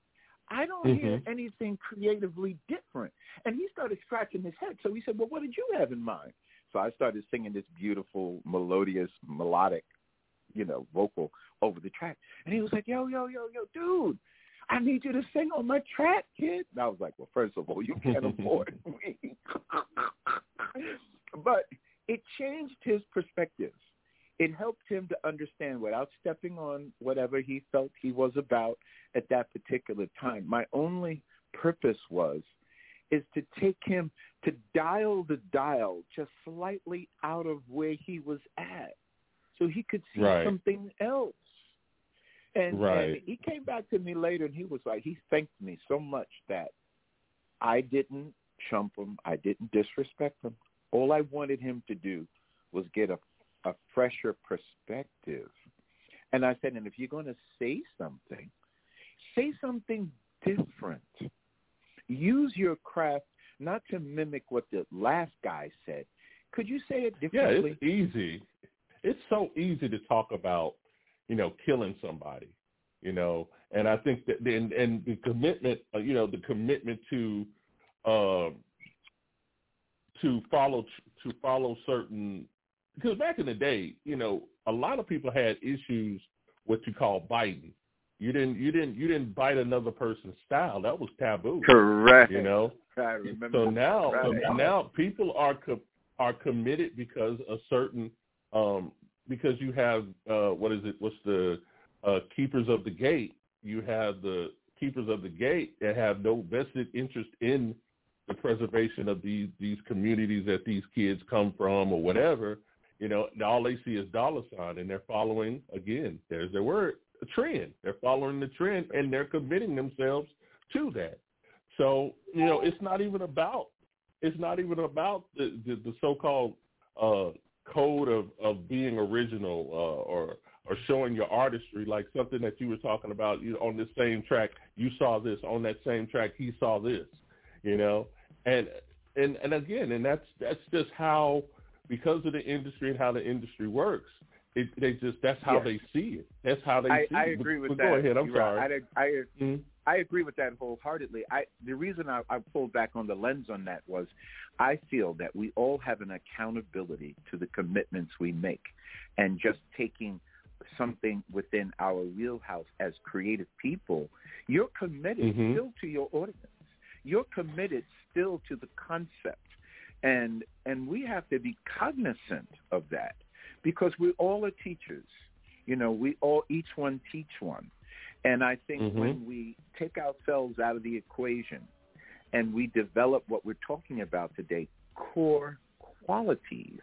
I don't mm-hmm. hear anything creatively different. And he started scratching his head. So he said, well, what did you have in mind? So I started singing this beautiful, melodious, melodic, you know, vocal over the track. And he was like, yo, yo, yo, yo, dude, I need you to sing on my track, kid. And I was like, well, first of all, you can't afford me. But it changed his perspective. It helped him to understand without stepping on whatever he felt he was about at that particular time. My only purpose was is to take him to dial the dial just slightly out of where he was at so he could see right. something else. And, right. and he came back to me later, and he was like, he thanked me so much that I didn't chump him. I didn't disrespect him. All I wanted him to do was get a, a fresher perspective. And I said, and if you're going to say something, say something different. Use your craft not to mimic what the last guy said. Could you say it differently? Yeah, it's easy. It's so easy to talk about, you know, killing somebody, you know, and I think that and, and the commitment, uh, you know, the commitment to uh, to follow to follow certain, because back in the day, you know, a lot of people had issues what you call biting. You didn't you didn't you didn't bite another person's style. That was taboo. Correct. You know. I remember. So now right. so now people are co- are committed because a certain um, because you have uh, what is it? What's the uh, keepers of the gate? You have the keepers of the gate that have no vested interest in the preservation of these these communities that these kids come from or whatever, you know, all they see is dollar sign, and they're following, again, there's their word, a trend. They're following the trend, and they're committing themselves to that. So, you know, it's not even about it's not even about the, the, the so-called uh, code of, of being original uh, or or showing your artistry, like something that you were talking about. You know, on this same track, you saw this. On that same track, he saw this. You know, and and and again, and that's that's just how, because of the industry and how the industry works, it, they just that's how yes. they see it. That's how they I, see I it. agree with but that. Go ahead. I'm You're sorry. Right. I, I, mm-hmm. I agree with that wholeheartedly. I, the reason I, I pulled back on the lens on that was I feel that we all have an accountability to the commitments we make, and just taking something within our wheelhouse as creative people, you're committed mm-hmm. still to your audience. You're committed still to the concept. And and we have to be cognizant of that, because we all are teachers. You know, we all, each one teach one. And I think mm-hmm. when we take ourselves out of the equation and we develop what we're talking about today, core qualities,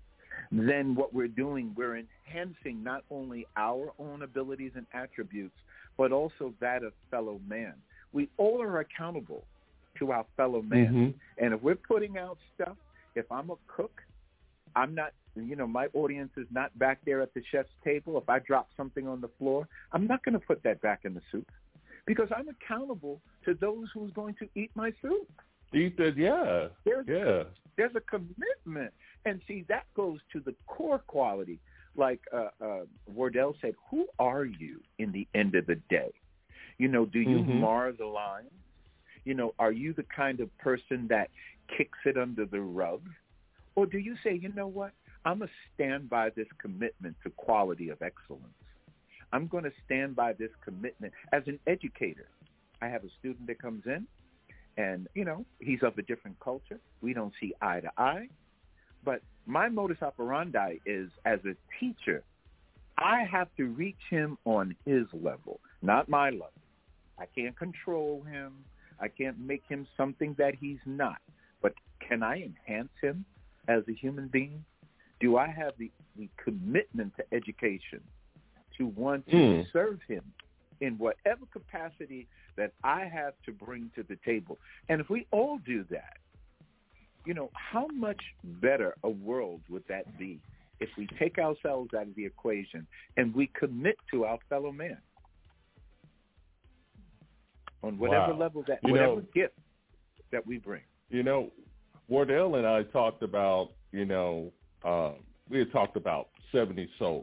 then what we're doing, we're enhancing not only our own abilities and attributes, but also that of fellow man. We all are accountable to our fellow man. Mm-hmm. And if we're putting out stuff, if I'm a cook, I'm not, you know, my audience is not back there at the chef's table. If I drop something on the floor, I'm not going to put that back in the soup, because I'm accountable to those who's going to eat my soup. Eat that, yeah, there's, yeah. There's a commitment. And see, that goes to the core quality. Like uh, uh, Wardell said, who are you in the end of the day? You know, do you mm-hmm. mar the line? You know, are you the kind of person that kicks it under the rug? Or do you say, you know what, I'm going to stand by this commitment to quality of excellence. I'm going to stand by this commitment. As an educator, I have a student that comes in, and, you know, he's of a different culture. We don't see eye to eye. But my modus operandi is, as a teacher, I have to reach him on his level, not my level. I can't control him. I can't make him something that he's not. But can I enhance him as a human being? Do I have the, the commitment to education to want to mm. serve him in whatever capacity that I have to bring to the table? And if we all do that, you know, how much better a world would that be if we take ourselves out of the equation and we commit to our fellow man on whatever wow. level that, you whatever know, gift that we bring. You know, Wardell and I talked about, you know, uh, we had talked about seventies soul.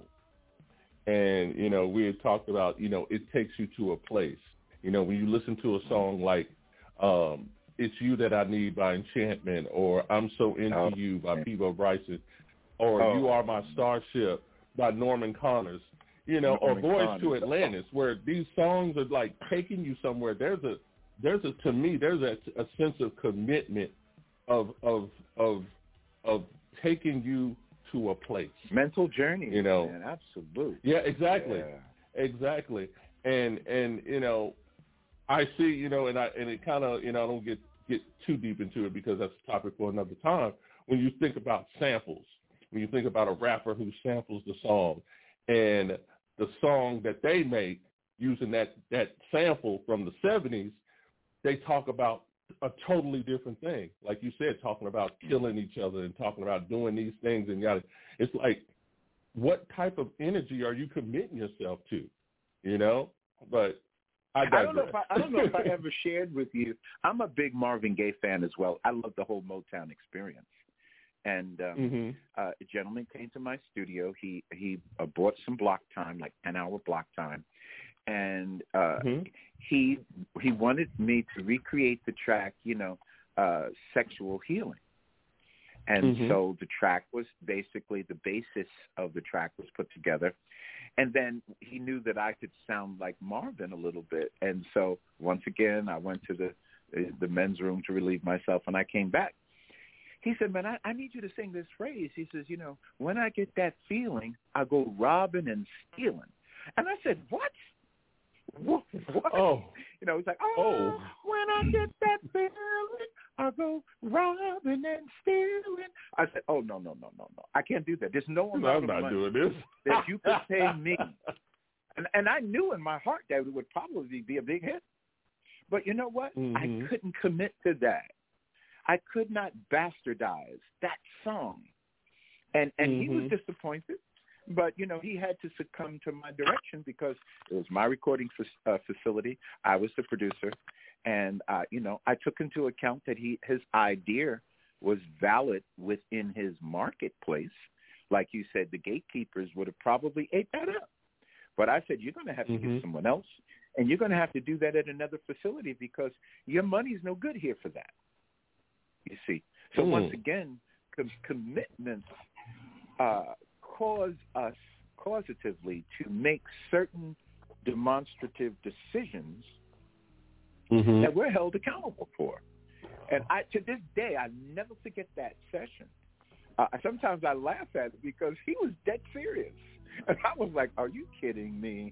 And, you know, we had talked about, you know, it takes you to a place. You know, when you listen to a song like um, It's You That I Need by Enchantment, or I'm So Into oh, You by man. Peabo Bryson, or oh. You Are My Starship by Norman Connors, you know, Norman or Voice Connors. to Atlantis, where these songs are like taking you somewhere. There's a, there's a, to me, there's a, a sense of commitment of, of, of, of taking you to a place. Mental journey, you know. Man, absolutely. Yeah, exactly. Yeah. Exactly. And, and, you know, I see, you know, and I, and it kind of, you know, I don't get, get too deep into it because that's a topic for another time. When you think about samples, when you think about a rapper who samples the song and the song that they make using that, that sample from the seventies, they talk about a totally different thing. Like you said, talking about killing each other and talking about doing these things. And yada. It's like, what type of energy are you committing yourself to? You know? But I, I don't know if I, I don't know if I ever shared with you. I'm a big Marvin Gaye fan as well. I love the whole Motown experience. And um, mm-hmm. uh, a gentleman came to my studio. He he uh, bought some block time, like ten hour block time, and uh, mm-hmm. he he wanted me to recreate the track, you know, uh, Sexual Healing. And mm-hmm. so the track was basically the basis of the track was put together. And then he knew that I could sound like Marvin a little bit. And so once again, I went to the the men's room to relieve myself, and I came back. He said, man, I, I need you to sing this phrase. He says, you know, when I get that feeling, I go robbing and stealing. And I said, what? what? Oh. You know, it's like, oh, oh, when I get that feeling, I go robbing and stealing. I said, oh, no, no, no, no, no. I can't do that. There's no amount no, I'm of not money doing this. that you could pay me. And, and I knew in my heart that it would probably be a big hit. But you know what? Mm-hmm. I couldn't commit to that. I could not bastardize that song. And and mm-hmm. he was disappointed. But, you know, he had to succumb to my direction because it was my recording f- uh, facility. I was the producer. And, uh, you know, I took into account that he his idea was valid within his marketplace. Like you said, the gatekeepers would have probably ate that up. But I said, you're going to have to mm-hmm. get someone else. And you're going to have to do that at another facility because your money's no good here for that. You see. So mm. once again, com- commitments uh, cause us causatively to make certain demonstrative decisions mm-hmm. that we're held accountable for. And I, to this day, I never forget that session. Uh, sometimes I laugh at it because he was dead serious. And I was like, are you kidding me?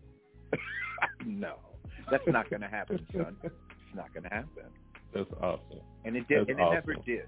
No, that's not going to happen, son. It's not going to happen. That's awesome. And it did, that's and it awesome. never did.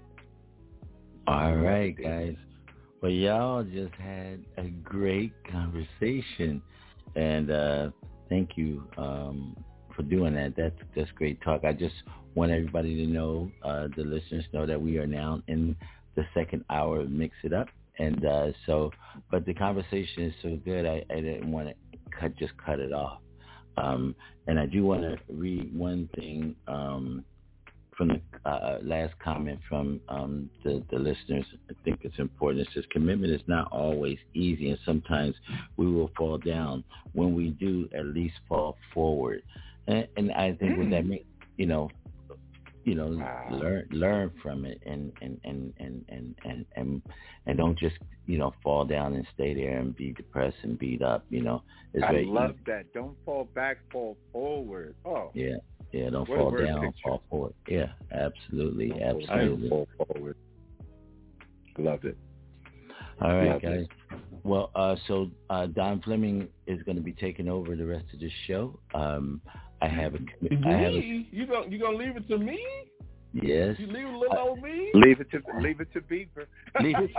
All right, guys. Well, y'all just had a great conversation, and uh, thank you um, for doing that. That's that's great talk. I just want everybody to know, uh, the listeners know that we are now in the second hour of Mix It Up, and uh, so, but the conversation is so good, I, I didn't want to cut just cut it off. Um, and I do want to read one thing um, from the uh, last comment from um, the, the listeners. I think it's important. It says, commitment is not always easy, and sometimes we will fall down. When we do, at least fall forward. And, and I think mm. what that means, you know, you know, wow. learn learn from it, and and, and, and, and, and, and and don't just, you know, fall down and stay there and be depressed and beat up, you know. It's I very love easy. that. Don't fall back, fall forward. Oh. Yeah, yeah, don't what fall down, picture. fall forward. Yeah, absolutely, don't absolutely. Fall forward. Love it. All right, love guys. It. Well, uh, so uh, Don Fleming is going to be taking over the rest of the show. Um, I have a. Me? I have a, you gonna you gonna leave it to me? Yes. You leave little old me? Leave it to leave it to Beaver. Leave it.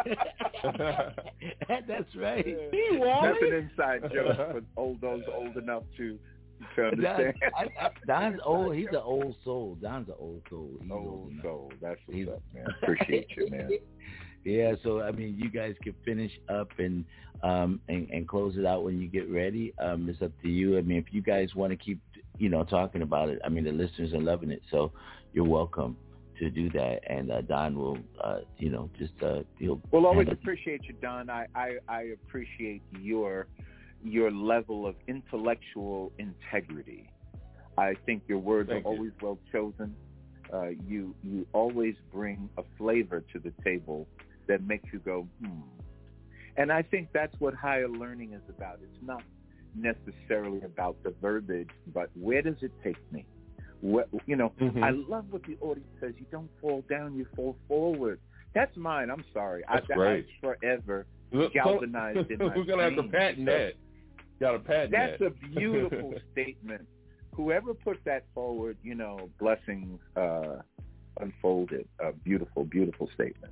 That's right. He That's an inside joke for old those old enough to to understand. Don, I, I, Don's old. He's an old soul. Don's an old soul. He's old, old soul. That's what's he's, up, man. Appreciate you, man. Yeah, so I mean, you guys can finish up and um and, and close it out when you get ready. Um, it's up to you. I mean, if you guys want to keep, you know, talking about it, I mean, the listeners are loving it, so you're welcome to do that. And uh, Don will, uh, you know, just uh, he'll. Well, always appreciate you, Don. I, I I appreciate your your level of intellectual integrity. I think your words Thank are you. always well chosen. Uh, you you always bring a flavor to the table that makes you go, hmm. And I think that's what higher learning is about. It's not necessarily about the verbiage, but where does it take me? What, you know, mm-hmm. I love what the audience says. You don't fall down, you fall forward. That's mine. I'm sorry. That's I, great. I forever Look, galvanized so, in my We're going to have to patent that. Got to patent That's that. a beautiful statement. Whoever put that forward, you know, blessings uh, unfolded. A beautiful, beautiful statement.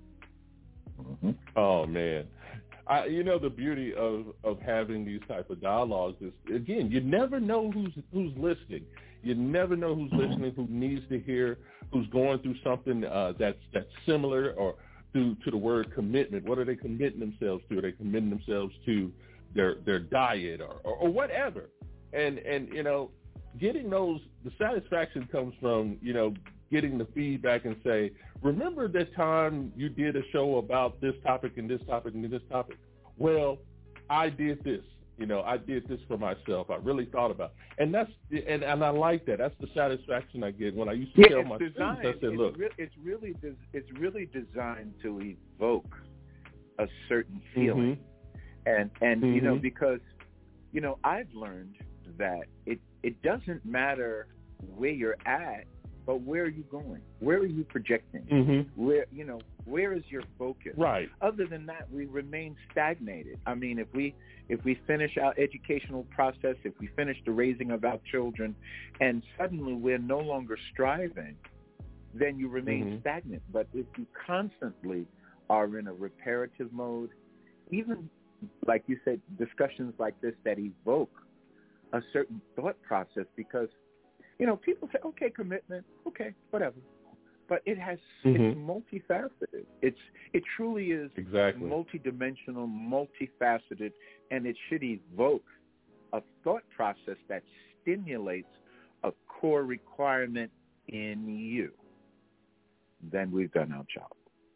Mm-hmm. Oh, man. I, you know, the beauty of, of having these type of dialogues is, again, you never know who's who's listening. You never know who's listening, who needs to hear, who's going through something uh, that's that's similar or to, to the word commitment. What are they committing themselves to? Are they committing themselves to their their diet or, or, or whatever? And, and, you know, getting those, the satisfaction comes from, you know, getting the feedback and say, remember that time you did a show about this topic and this topic and this topic? Well, I did this. You know, I did this for myself. I really thought about it. And that's and, and I like that. That's the satisfaction I get when I used to yeah, tell my designed, students. I said, look, it's, re- it's really des- it's really designed to evoke a certain feeling, mm-hmm. and and mm-hmm. you know, because you know I've learned that it it doesn't matter where you're at but where are you going? Where are you projecting? Mm-hmm. Where, you know, where is your focus? Right. Other than that, we remain stagnated. I mean, if we if we finish our educational process, if we finish the raising of our children, and suddenly we're no longer striving, then you remain mm-hmm. stagnant. But if you constantly are in a reparative mode, even, like you said, discussions like this that evoke a certain thought process, because, you know, people say, okay, commitment, okay, whatever. But it has, mm-hmm. it's multifaceted. It's, it truly is exactly multidimensional, multifaceted, and it should evoke a thought process that stimulates a core requirement in you. Then we've done our job.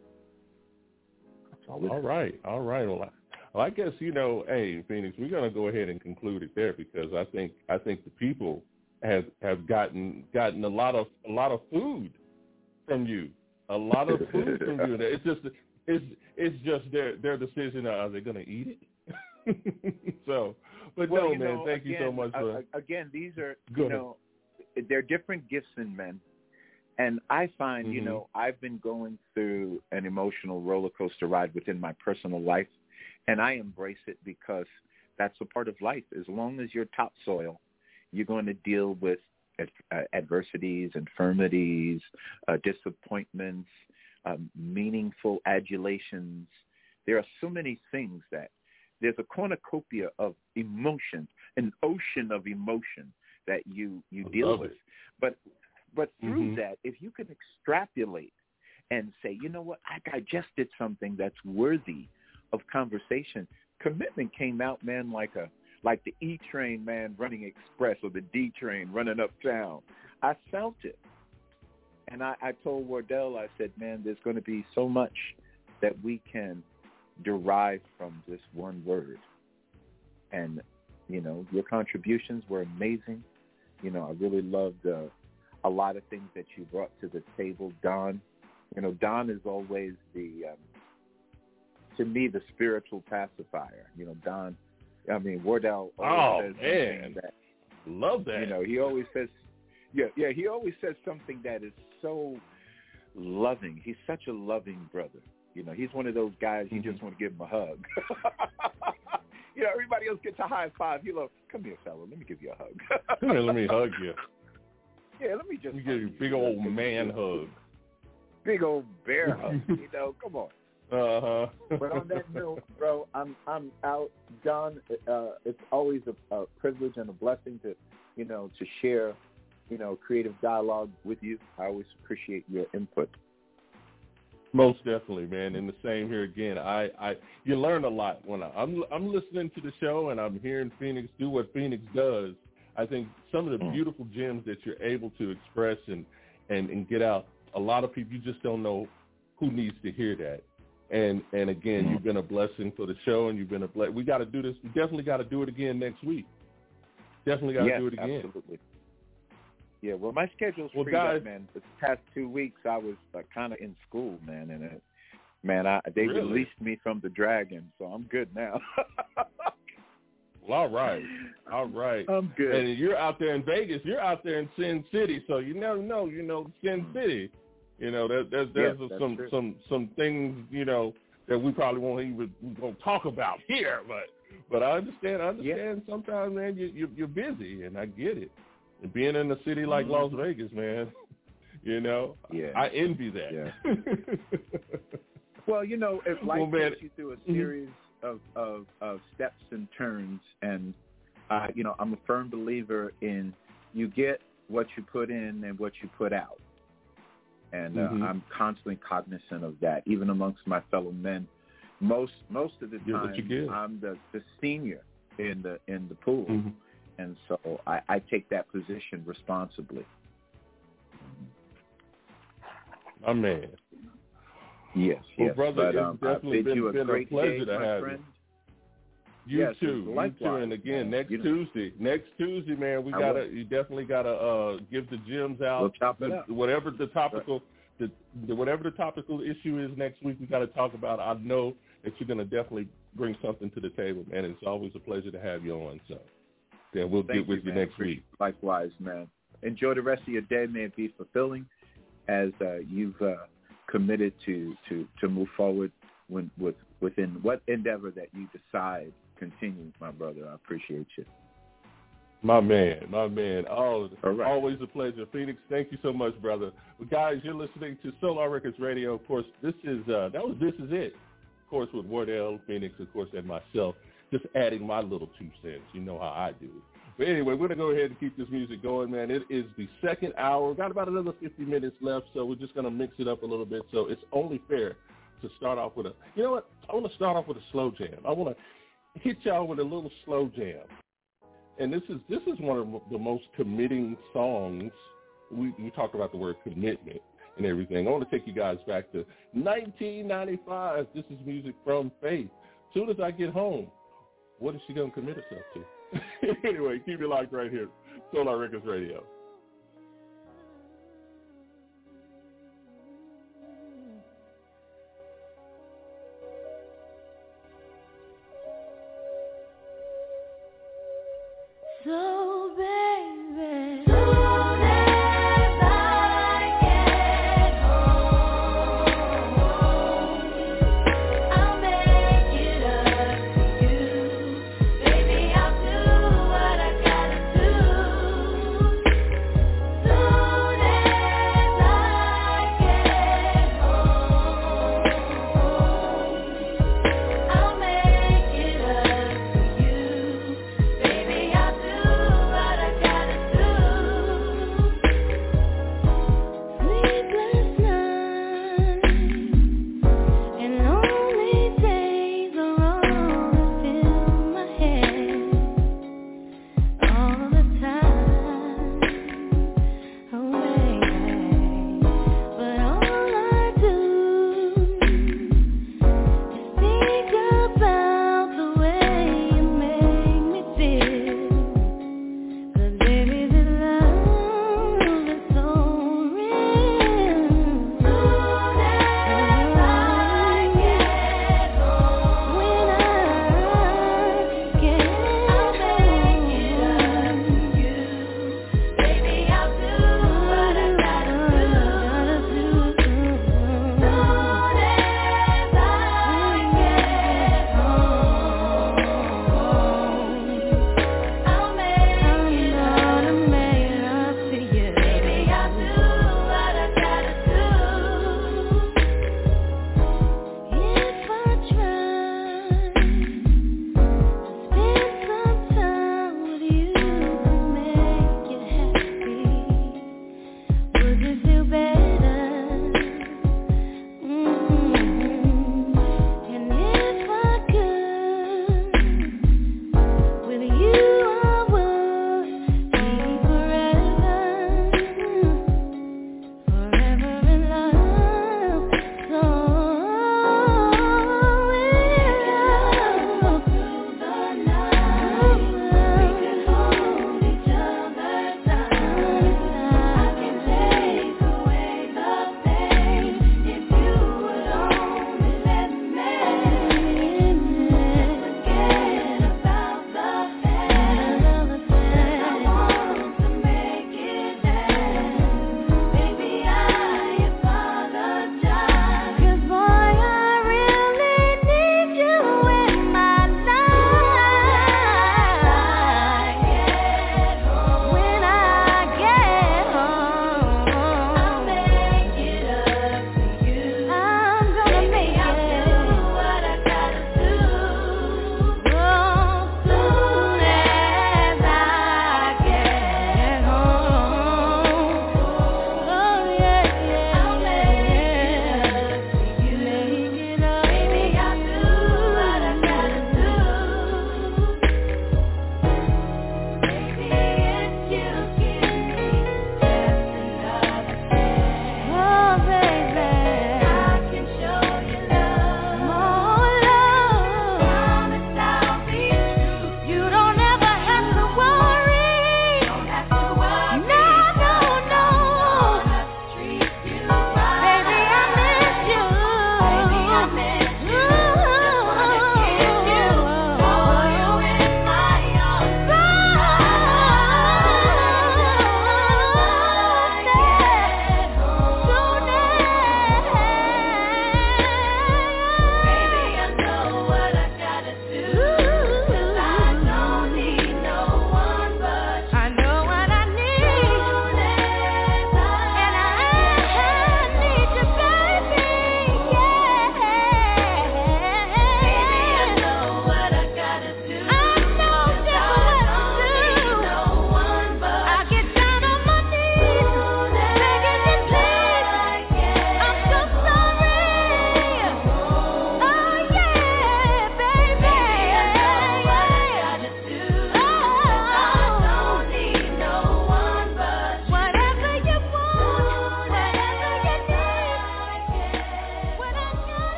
That's all, all right, all right. Well, I, well, I guess, you know, hey, Phoenix, we're going to go ahead and conclude it there, because I think I think the people have have gotten gotten a lot of a lot of food from you, a lot of food from you. It's just it's it's just their their decision. Are they going to eat it? So, but well, no, you man. know, Thank again, you so much for uh, again. These are Go you ahead. know, they're different gifts in men, and I find mm-hmm. you know I've been going through an emotional roller coaster ride within my personal life, and I embrace it because that's a part of life. As long as you're topsoil, you're going to deal with Uh, adversities, infirmities, uh, disappointments, um, meaningful adulations. There are so many things that there's a cornucopia of emotion, an ocean of emotion that you, you I deal love with. it. But but through mm-hmm. that, if you can extrapolate and say, you know what, I digested something that's worthy of conversation. Commitment came out, man, like a like the E train, man, running express, or the D train running uptown. I felt it. And I, I told Wardell, I said, man, there's going to be so much that we can derive from this one word. And, you know, your contributions were amazing. You know, I really loved uh, a lot of things that you brought to the table. Don, you know, Don is always the, um, to me, the spiritual pacifier. You know, Don, I mean, Wardell always oh, says man. something that, love that. you know, he always says, yeah, yeah, he always says something that is so loving. He's such a loving brother. You know, he's one of those guys you mm-hmm. just want to give him a hug. You know, everybody else gets a high five. You know, come here, fella, let me give you a hug. Come here, let me hug you. Yeah, let me just let me give you a big old man hug. Big old bear hug. You know, come on. Uh-huh. But on that note, bro, I'm I'm out. John, uh, it's always a, a privilege and a blessing to, you know, to share, you know, creative dialogue with you. I always appreciate your input. Most definitely, man. And the same here again. I, I you learn a lot when I, I'm I'm listening to the show and I'm hearing Phoenix do what Phoenix does. I think some of the beautiful gems that you're able to express and, and, and get out, a lot of people, you just don't know who needs to hear that. And and again, mm-hmm. you've been a blessing for the show, and you've been a blessing. We got to do this. We definitely got to do it again next week. Definitely got to yes, do it again. Absolutely. Yeah. Well, my schedule's well, freed guys, up, man. The past two weeks, I was uh, kind of in school, man, and uh, man, I, they really? released me from the Dragon, so I'm good now. Well, all right, all right. I'm good. And you're out there in Vegas. You're out there in Sin City, so you never know. You know, Sin City. You know, there, there's there's yes, some true. some some things, you know, that we probably won't even gonna talk about here. But but I understand. I understand. Yeah. Sometimes, man, you, you you're busy, and I get it. And being in a city like Las Vegas, man, you know, yeah. I envy that. Yeah. Well, you know, if life well, takes you through a series of, of of steps and turns, and uh, you know, I'm a firm believer in you get what you put in and what you put out. And uh, mm-hmm. I'm constantly cognizant of that, even amongst my fellow men. Most most of the time, I'm the, the senior in the in the pool, mm-hmm. and so I, I take that position responsibly. My man. Yes, well, yes, brother, but, it's um, definitely been, you a, been a pleasure day, to have friend. you. You yes, too, you too, and again, next you Tuesday, know. next Tuesday, man, we I gotta, will. you definitely gotta uh, give the gems out. We'll chop it the, up. Whatever the topical, the, the whatever the topical issue is next week, we gotta talk about. I know that you're gonna definitely bring something to the table, man. It's always a pleasure to have you on. So, then we'll Thank get with you, you next week. Likewise, man. enjoy the rest of your day. May it be fulfilling as uh, you've uh, committed to, to, to move forward when, with, within what endeavor that you decide continue, my brother. I appreciate you. My man, my man. Oh, right. Always a pleasure. Phoenix, thank you so much, brother. Well, guys, you're listening to Solar Records Radio. Of course, this is uh, that was This Is It. Of course, with Wardell, Phoenix, of course, and myself, just adding my little two cents. You know how I do it. But anyway, we're going to go ahead and keep this music going, man. It is the second hour. Got about another fifty minutes left, so we're just going to mix it up a little bit. So it's only fair to start off with a, you know what? I want to start off with a slow jam. I want to hit y'all with a little slow jam. And this is this is one of the most committing songs. We, we talked about the word commitment and everything. I want to take you guys back to nineteen ninety-five. This is music from Faith. As soon as I get home, what is she going to commit herself to? Anyway, keep it locked right here. Solar Records Radio. So baby, What I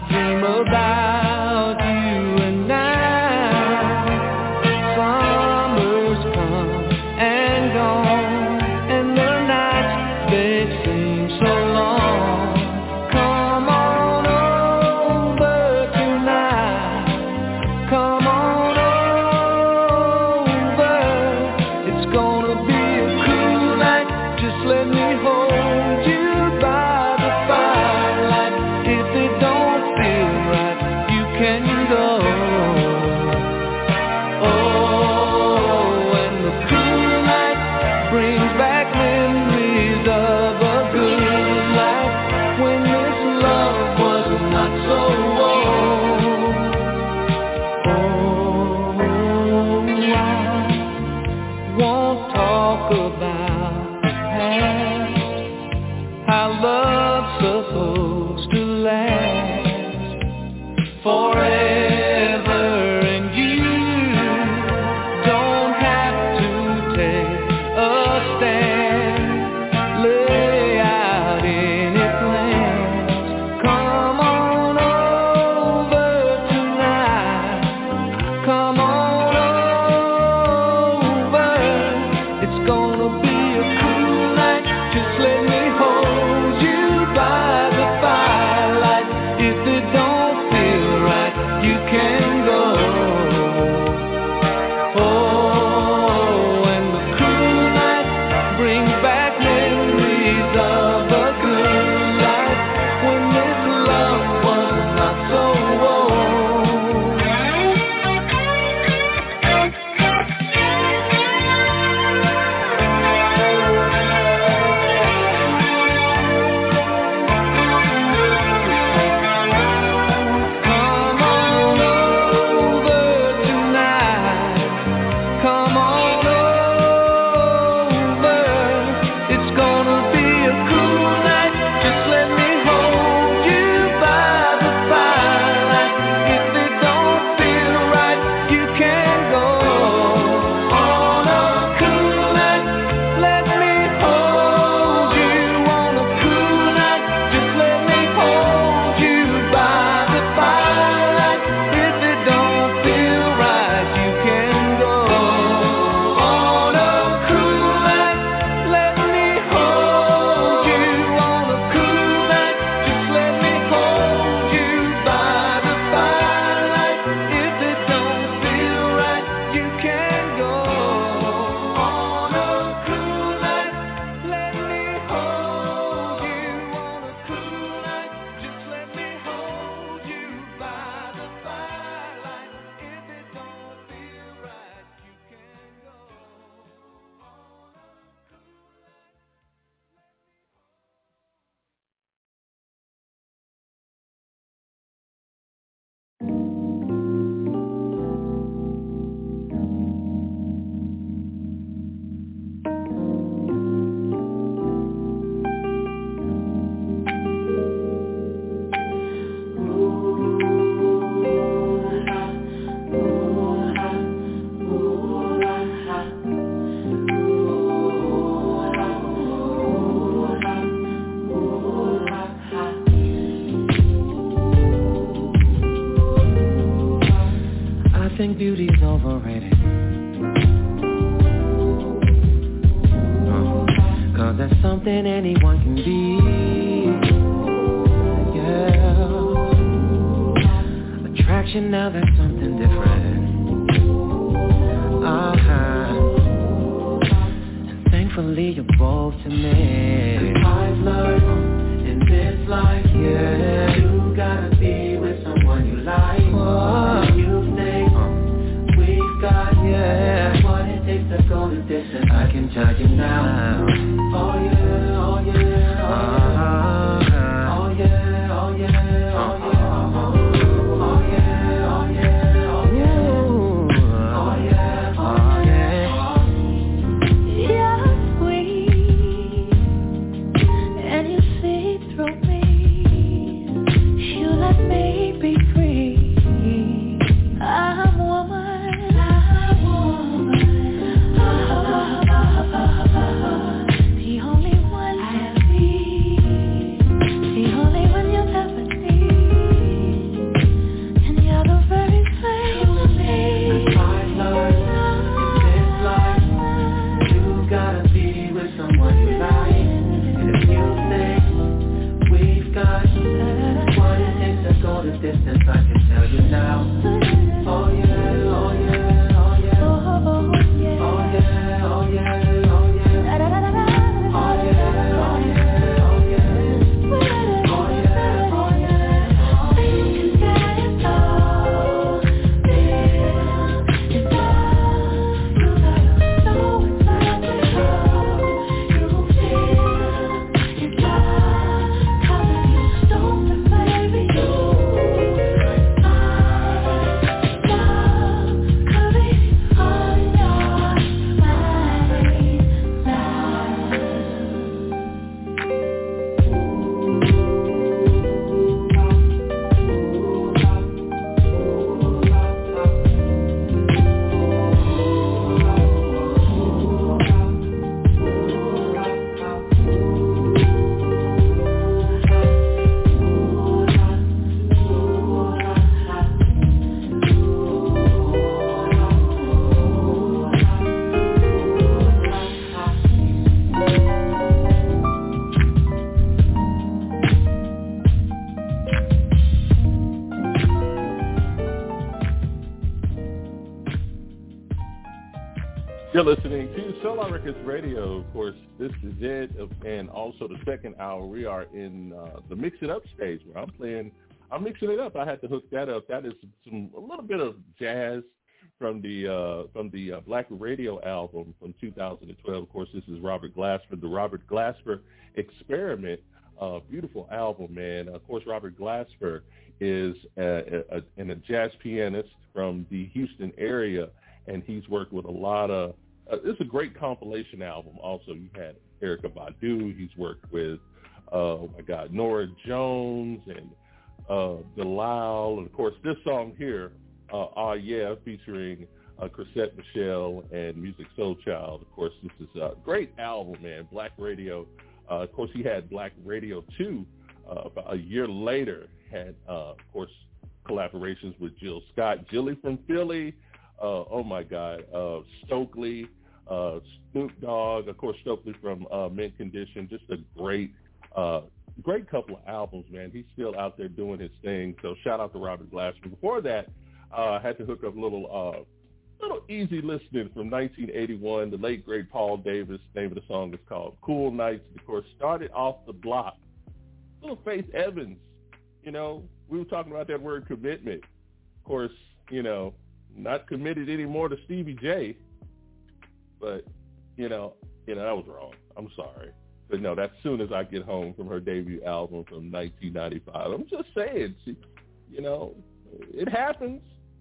dream about you and now. Summer's come and gone, and the nights, they seem so long. Come on over tonight. Come on over. It's gonna be a cool night. Just let me hold you by the firelight. If it don't feel right, you can go. Oh, and the cool night brings back memories of a good life when this love was not so old. Oh, I won't talk about the past, how love's supposed to last forever, and you don't have to take a stand, lay out any plans. Come on over tonight. Come on over. It's gonna be a cool night. Just let me hold you by the firelight. If it don't feel right, you can go. Oh, and the cool night brings back memories of a good life when this love was not so old. Come on over tonight. Come on over. It's gonna be a cool night. Just let me hold you by the firelight. If it don't feel right, you can go. On a cool night, let me hold you. On a cool night, just let me hold you by the firelight. If it don't feel right, you can go. On a cool night, let me hold you. On a cool night, just let me hold you by the firelight. If it don't feel right, you can go. On a cool night, let me hold you. On a cool night, just let me hold you by the firelight. If it don't feel right, you can go. I think beauty's overrated. Uh, Cause that's something anyone can be. Yeah. Attraction, now that's something different. Uh-huh. And thankfully you're both to me. 'Cause I've learned in this life, yeah, you gotta be with someone you like. Oh, you think we've got, yeah, what it takes to go the distance. I can tell you now. Oh yeah, oh yeah, oh yeah, oh yeah, oh yeah, oh yeah, oh yeah, oh yeah, oh yeah, oh yeah, oh yeah. You're sweet, and you see through me. tell you now. Oh yeah, oh yeah, oh yeah. Oh yeah, oh yeah, oh yeah. Oh yeah, oh yeah, oh yeah. Oh yeah, oh yeah. Think you got it all. Feel it's love. You gotta know it's not the love. You gon' feel it's love. Cause if you don't, baby, you You're listening to Solar Records Radio. Of course, this is it, and also the second hour. We are in uh, the Mix It Up stage where I'm playing. I'm mixing it up. I had to hook that up. That is some a little bit of jazz from the uh, from the uh, Black Radio album from two thousand twelve. Of course, this is Robert Glasper, the Robert Glasper Experiment. Uh, beautiful album, man. Of course, Robert Glasper is a, a, a, a jazz pianist from the Houston area, and he's worked with a lot of. Uh, it's a great compilation album. Also, you had Erykah Badu. He's worked with, uh, oh my God, Nora Jones and uh, Bilal, and of course this song here, uh, Ah Yeah, featuring uh, Chrisette Michele and Music Soul Child. Of course, this is a great album, man. Black Radio. Uh, of course, he had Black Radio two uh, about a year later. Had, uh, of course, collaborations with Jill Scott, Jilly from Philly. Uh, oh my God, uh, Stokely, uh, Snoop Dogg, of course Stokely from uh, Mint Condition. Just a great, uh, great couple of albums, man. He's still out there doing his thing. So shout out to Robert Glasper. Before that, uh, I had to hook up a little, uh, little easy listening from nineteen eighty-one. The late great Paul Davis. The name of the song is called "Cool Nights." Of course, started off the block. Little Faith Evans. You know, we were talking about that word commitment. Of course, you know. Not committed anymore to Stevie J, but, you know, you know, that was wrong. I'm sorry. But, no, that's Soon As I Get Home from her debut album from nineteen ninety-five. I'm just saying, she, you know, it happens.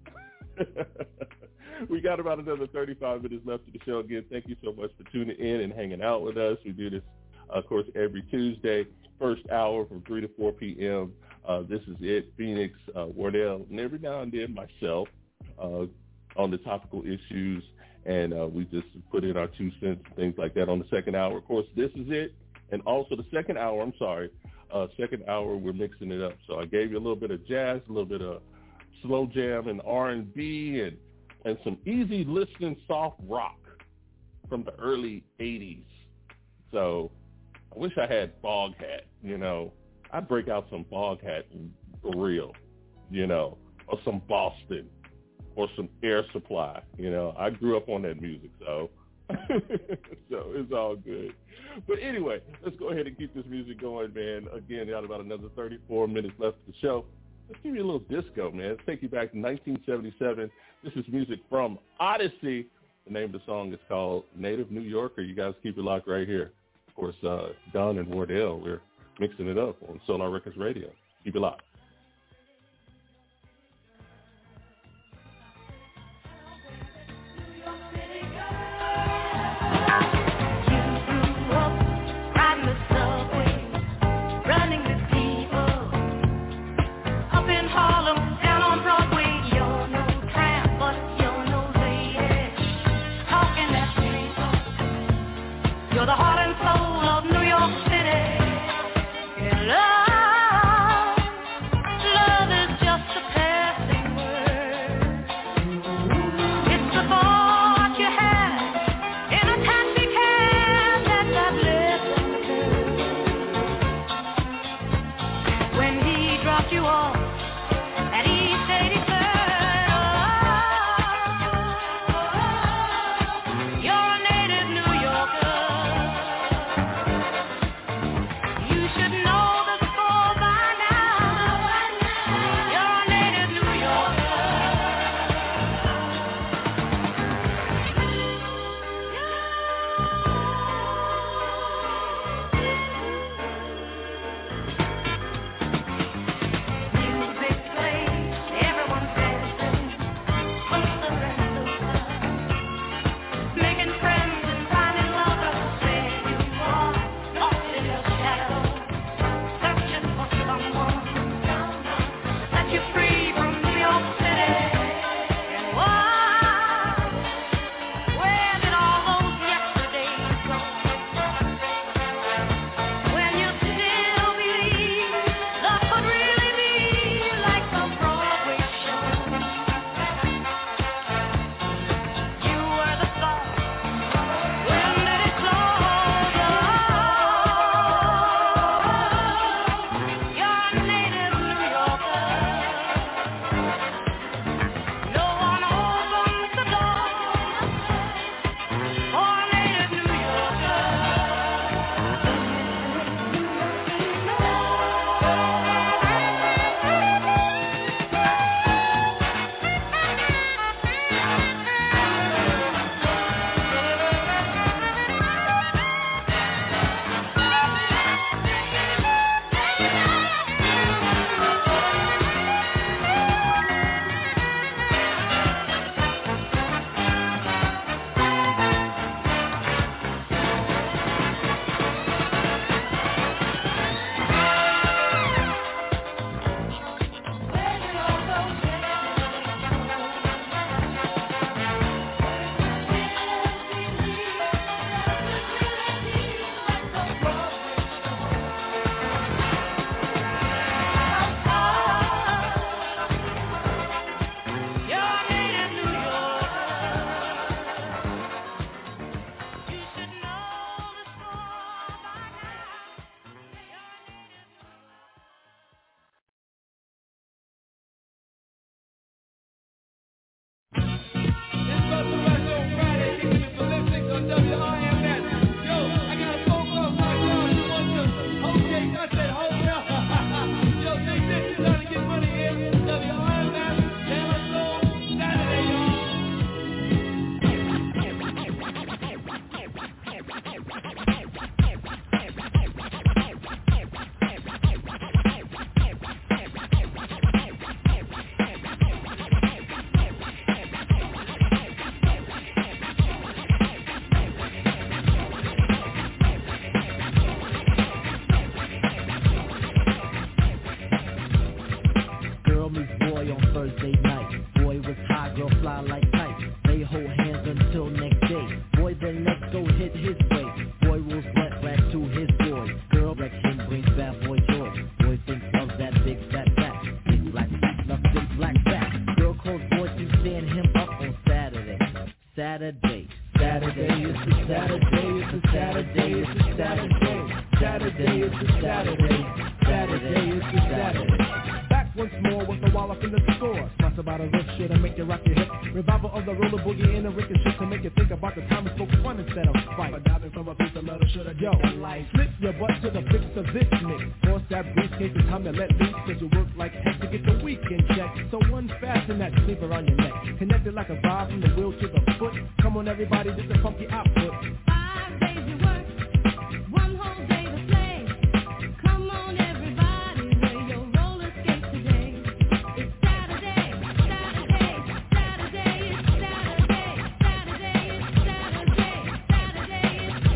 We got about another thirty-five minutes left of the show. Again, thank you so much for tuning in and hanging out with us. We do this, of course, every Tuesday, first hour from three to four p.m. Uh, this is it, Phoenix, uh, Wardell, and every now and then myself. Uh, on the topical issues, and uh, we just put in our two cents and things like that on the second hour. Of course, this is it, and also the second hour, I'm sorry, uh, second hour, we're mixing it up. So I gave you a little bit of jazz, a little bit of slow jam and R and B, and, and some easy listening soft rock from the early eighties. So I wish I had Foghat, you know. I'd break out some Foghat for real, you know, or some Boston. Or some Air Supply, you know. I grew up on that music, so so it's all good. But anyway, let's go ahead and keep this music going, man. Again, got about another thirty-four minutes left of the show. Let's give you a little disco, man. Let's take you back to nineteen seventy-seven. This is music from Odyssey. The name of the song is called Native New Yorker. You guys keep it locked right here. Of course, uh, Don and Wardell, we're mixing it up on Solar Records Radio. Keep it locked. You're the heart and soul of New York City. In love. Thursday night. Boy was high, girl fly like kite. They hold hands until next day. Boy then let's go hit his way. Boy rolls blunt back to his boy. Girl wreck him, brings bad boy joy. Boy thinks of that big fat back. Big black back, left big black back. Girl calls boy to stand him up on Saturday. Saturday. Saturday is the Saturday, it's a Saturday, it's a Saturday. Saturday is the Saturday. Saturday is the Saturday. Back once more with the wallop in the store. Spots about a riff shit to make you rock your hip. Revival of the roller boogie in a ricochet to make you think about the time we spoke fun instead of fight. But diving from a piece of metal should have yo, like slip your butt to the fix of this mix. Force that briefcase, it's time to let loose. Cause you work like heck to get the weekend check. So one fasten that sleeper on your neck. Connected like a vibe from the wheel to the foot. Come on everybody, this is funky output. Five days you work, one whole day to play. Come on everybody, wear your roller skate today. It's Saturday, Saturday, Saturday, it's Saturday, Saturday, it's Saturday, Saturday, it's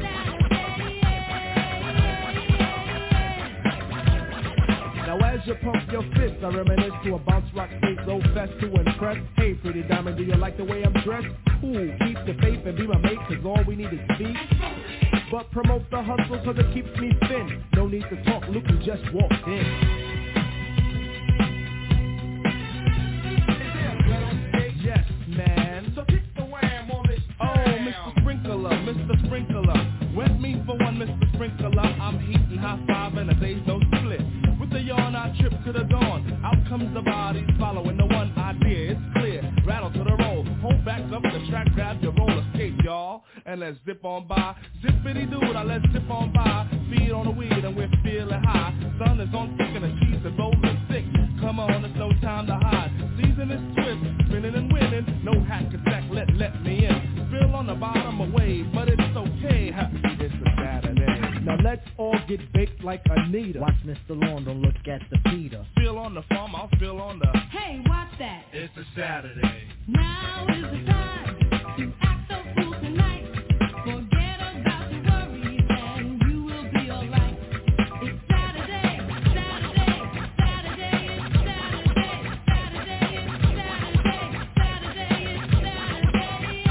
Saturday. Now as you pump your fist, I reminisce to a bounce rock state, low fest to impress. Hey pretty diamond, do you like the way I'm dressed? Cool, keep the faith and be my mate, cause all we need is speed. But promote the hustle cause it keeps me thin. No need to talk, Luke who just walked in. Yes, man. So kick the wham on this. Oh, Mister Sprinkler, Mister Sprinkler. Wet me for one, Mister Sprinkler. I'm heating high five and a day's no split. With the yawn, I trip to the dawn. Out comes the bodies following the one idea. It's clear. Rattle to the roll. Hold back up the track, grab your roller skate, y'all. And let's zip on by. Zippity dude, I let's zip on by. Feed on the weed and we're feeling high. Sun is on thick and the cheese is rolling thick. Come on, it's no time to hide. Season is swift, spinning and winning. No hack attack, let let me in. Spill on the bottom of wave, but it's okay. It's a Saturday. Now let's all get baked like Anita. Watch Mister Lawn, don't look at the Peter. Feel on the farm, I'll feel on the. Hey, watch that. It's a Saturday. Now is the time to act so cool tonight. Forget about your worries and you will be alright. It's Saturday, Saturday, Saturday, it's Saturday, Saturday, it's Saturday, Saturday, it's Saturday,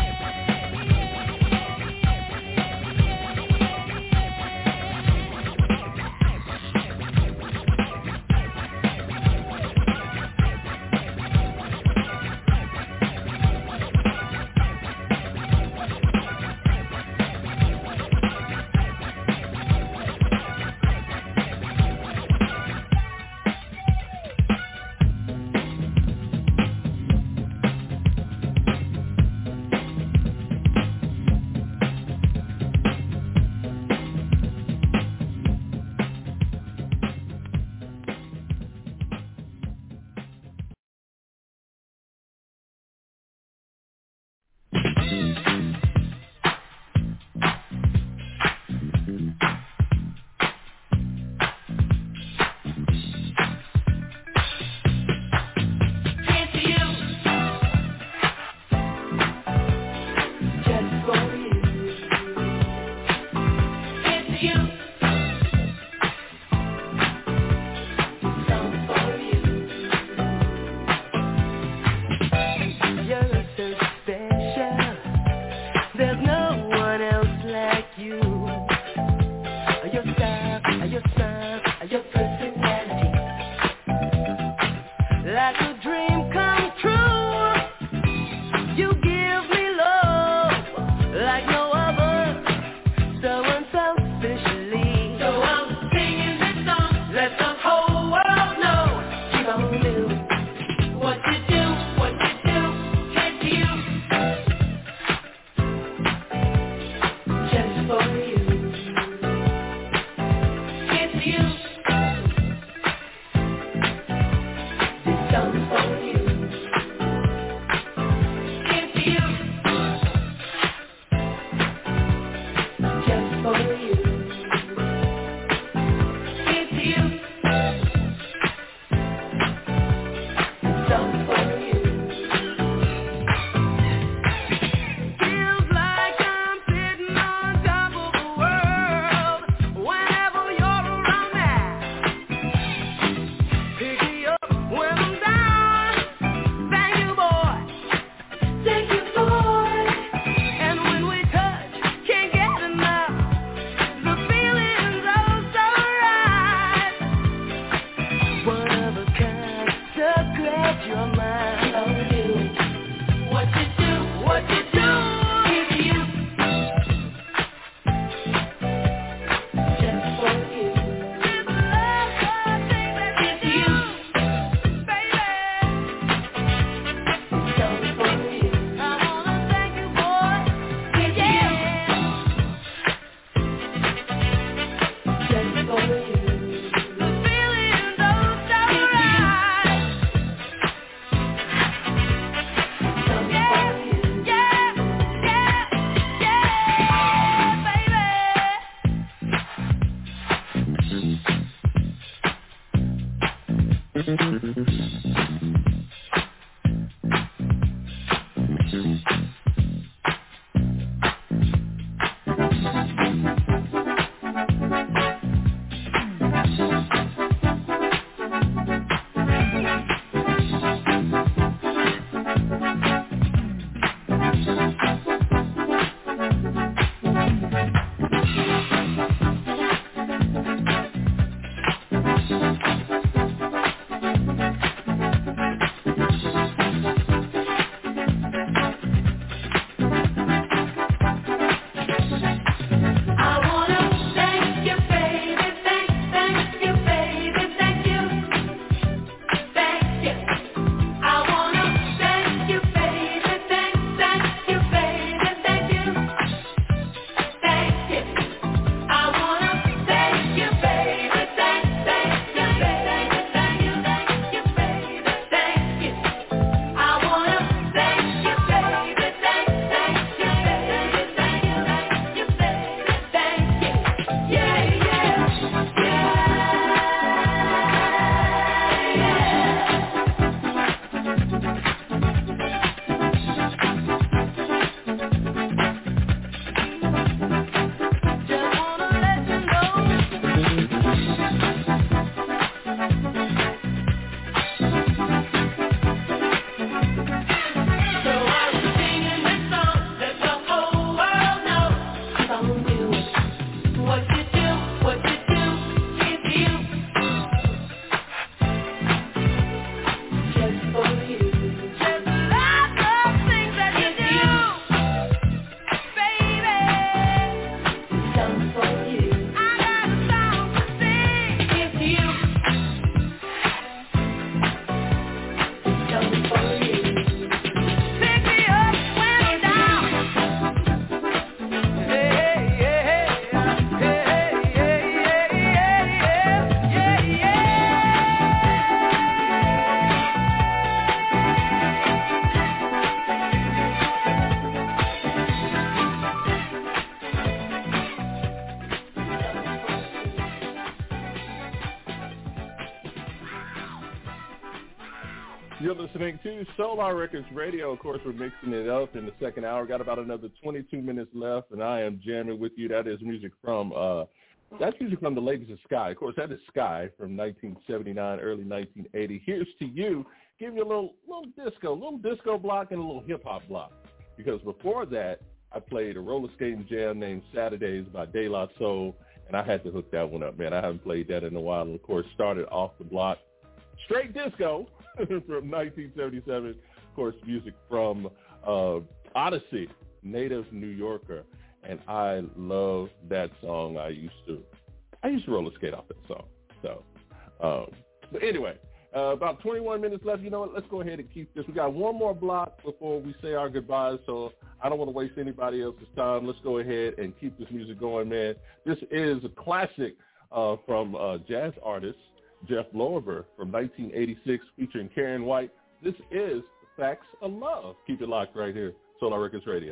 listening to Solar Records Radio. Of course, we're mixing it up in the second hour. Got about another twenty-two minutes left, and I am jamming with you. That is music from uh, that's music from the Ladies of Sky. Of course, that is Sky from nineteen seventy-nine, early nineteen eighty. Here's to you. Give you a little little disco, little disco block and a little hip hop block. Because before that, I played a roller skating jam named Saturdays by De La Soul, and I had to hook that one up, man. I haven't played that in a while. And of course, started off the block straight disco from nineteen seventy-seven. Of course, music from uh, Odyssey, native New Yorker, and I love that song. I used to, I used to roller skate off that song. So, um, but anyway, uh, about twenty-one minutes left. You know what? Let's go ahead and keep this. We got one more block before we say our goodbyes. So I don't want to waste anybody else's time. Let's go ahead and keep this music going, man. This is a classic uh, from uh, jazz artist Jeff Lorber from nineteen eighty-six, featuring Karen White. This is Facts of Love. Keep it locked right here, Solar Records Radio.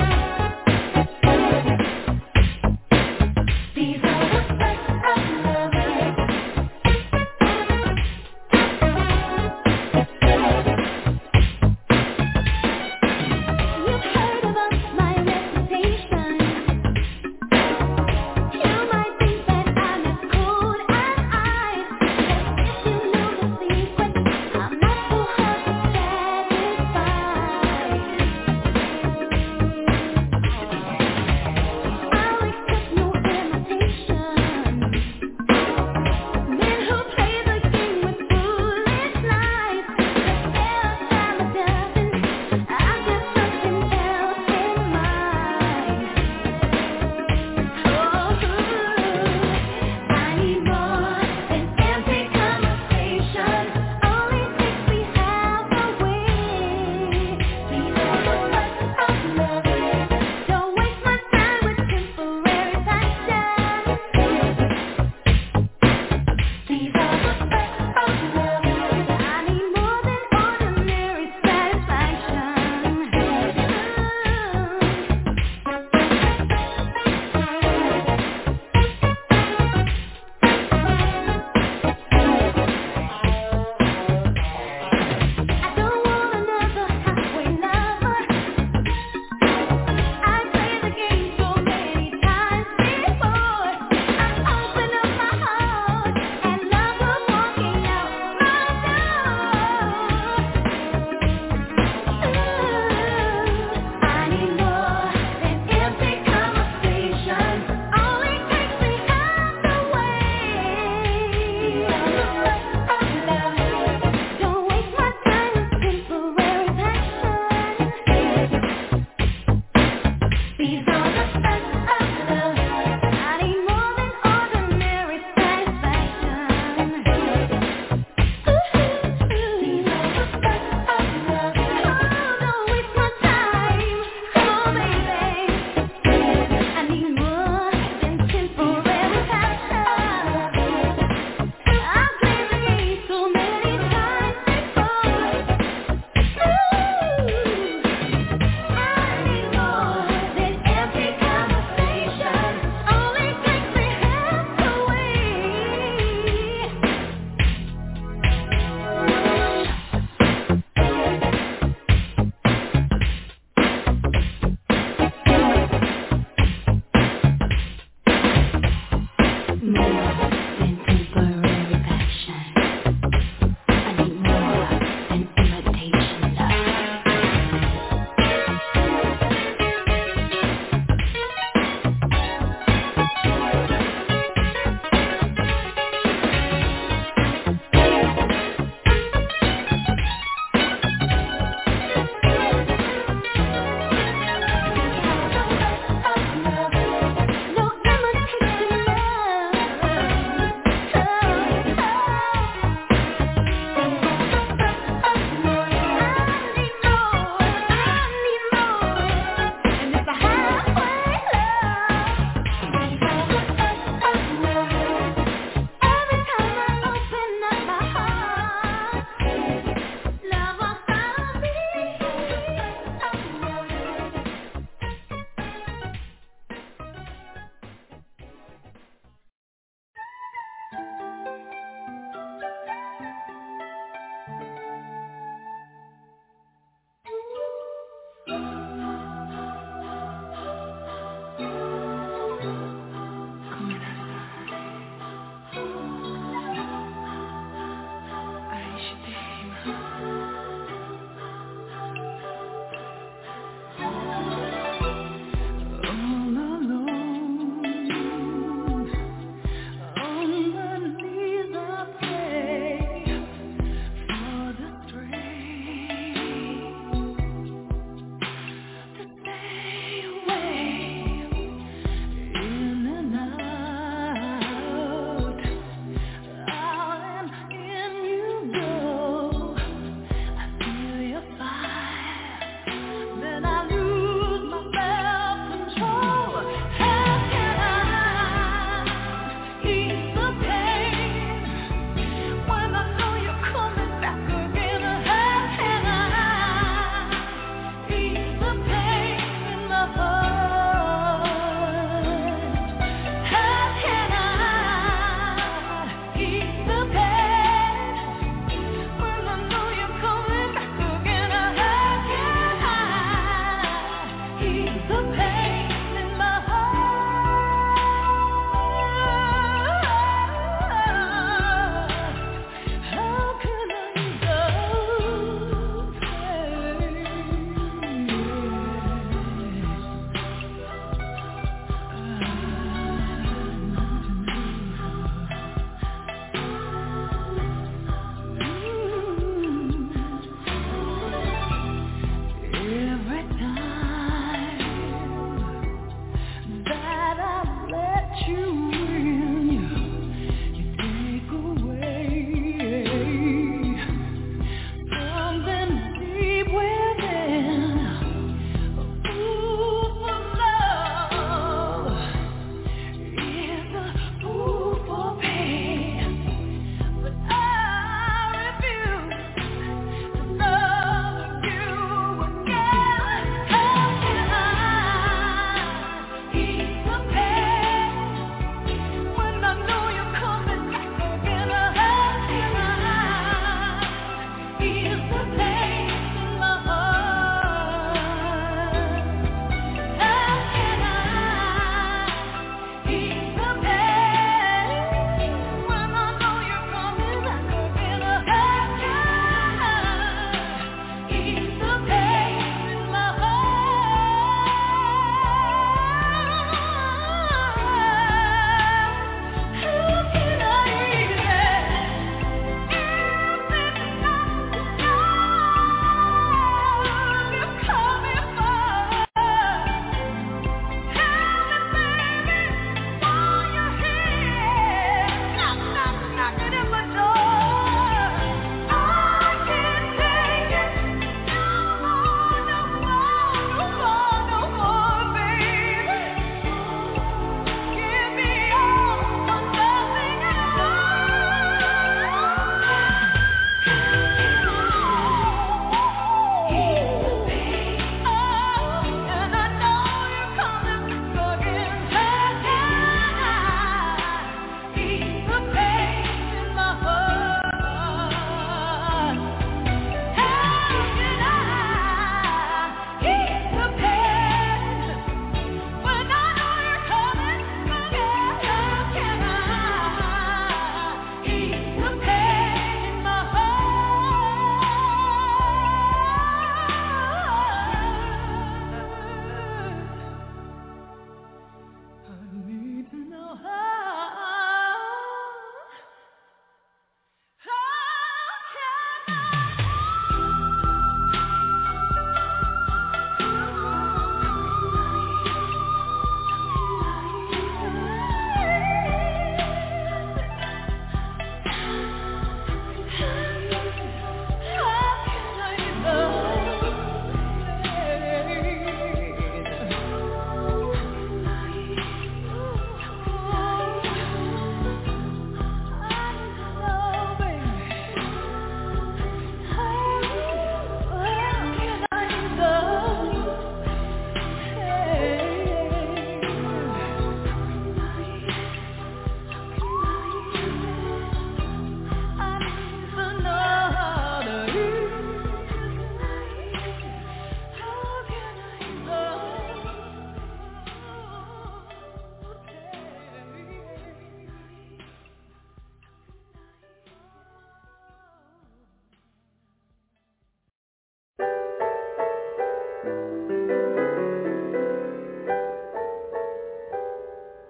These are the facts of love.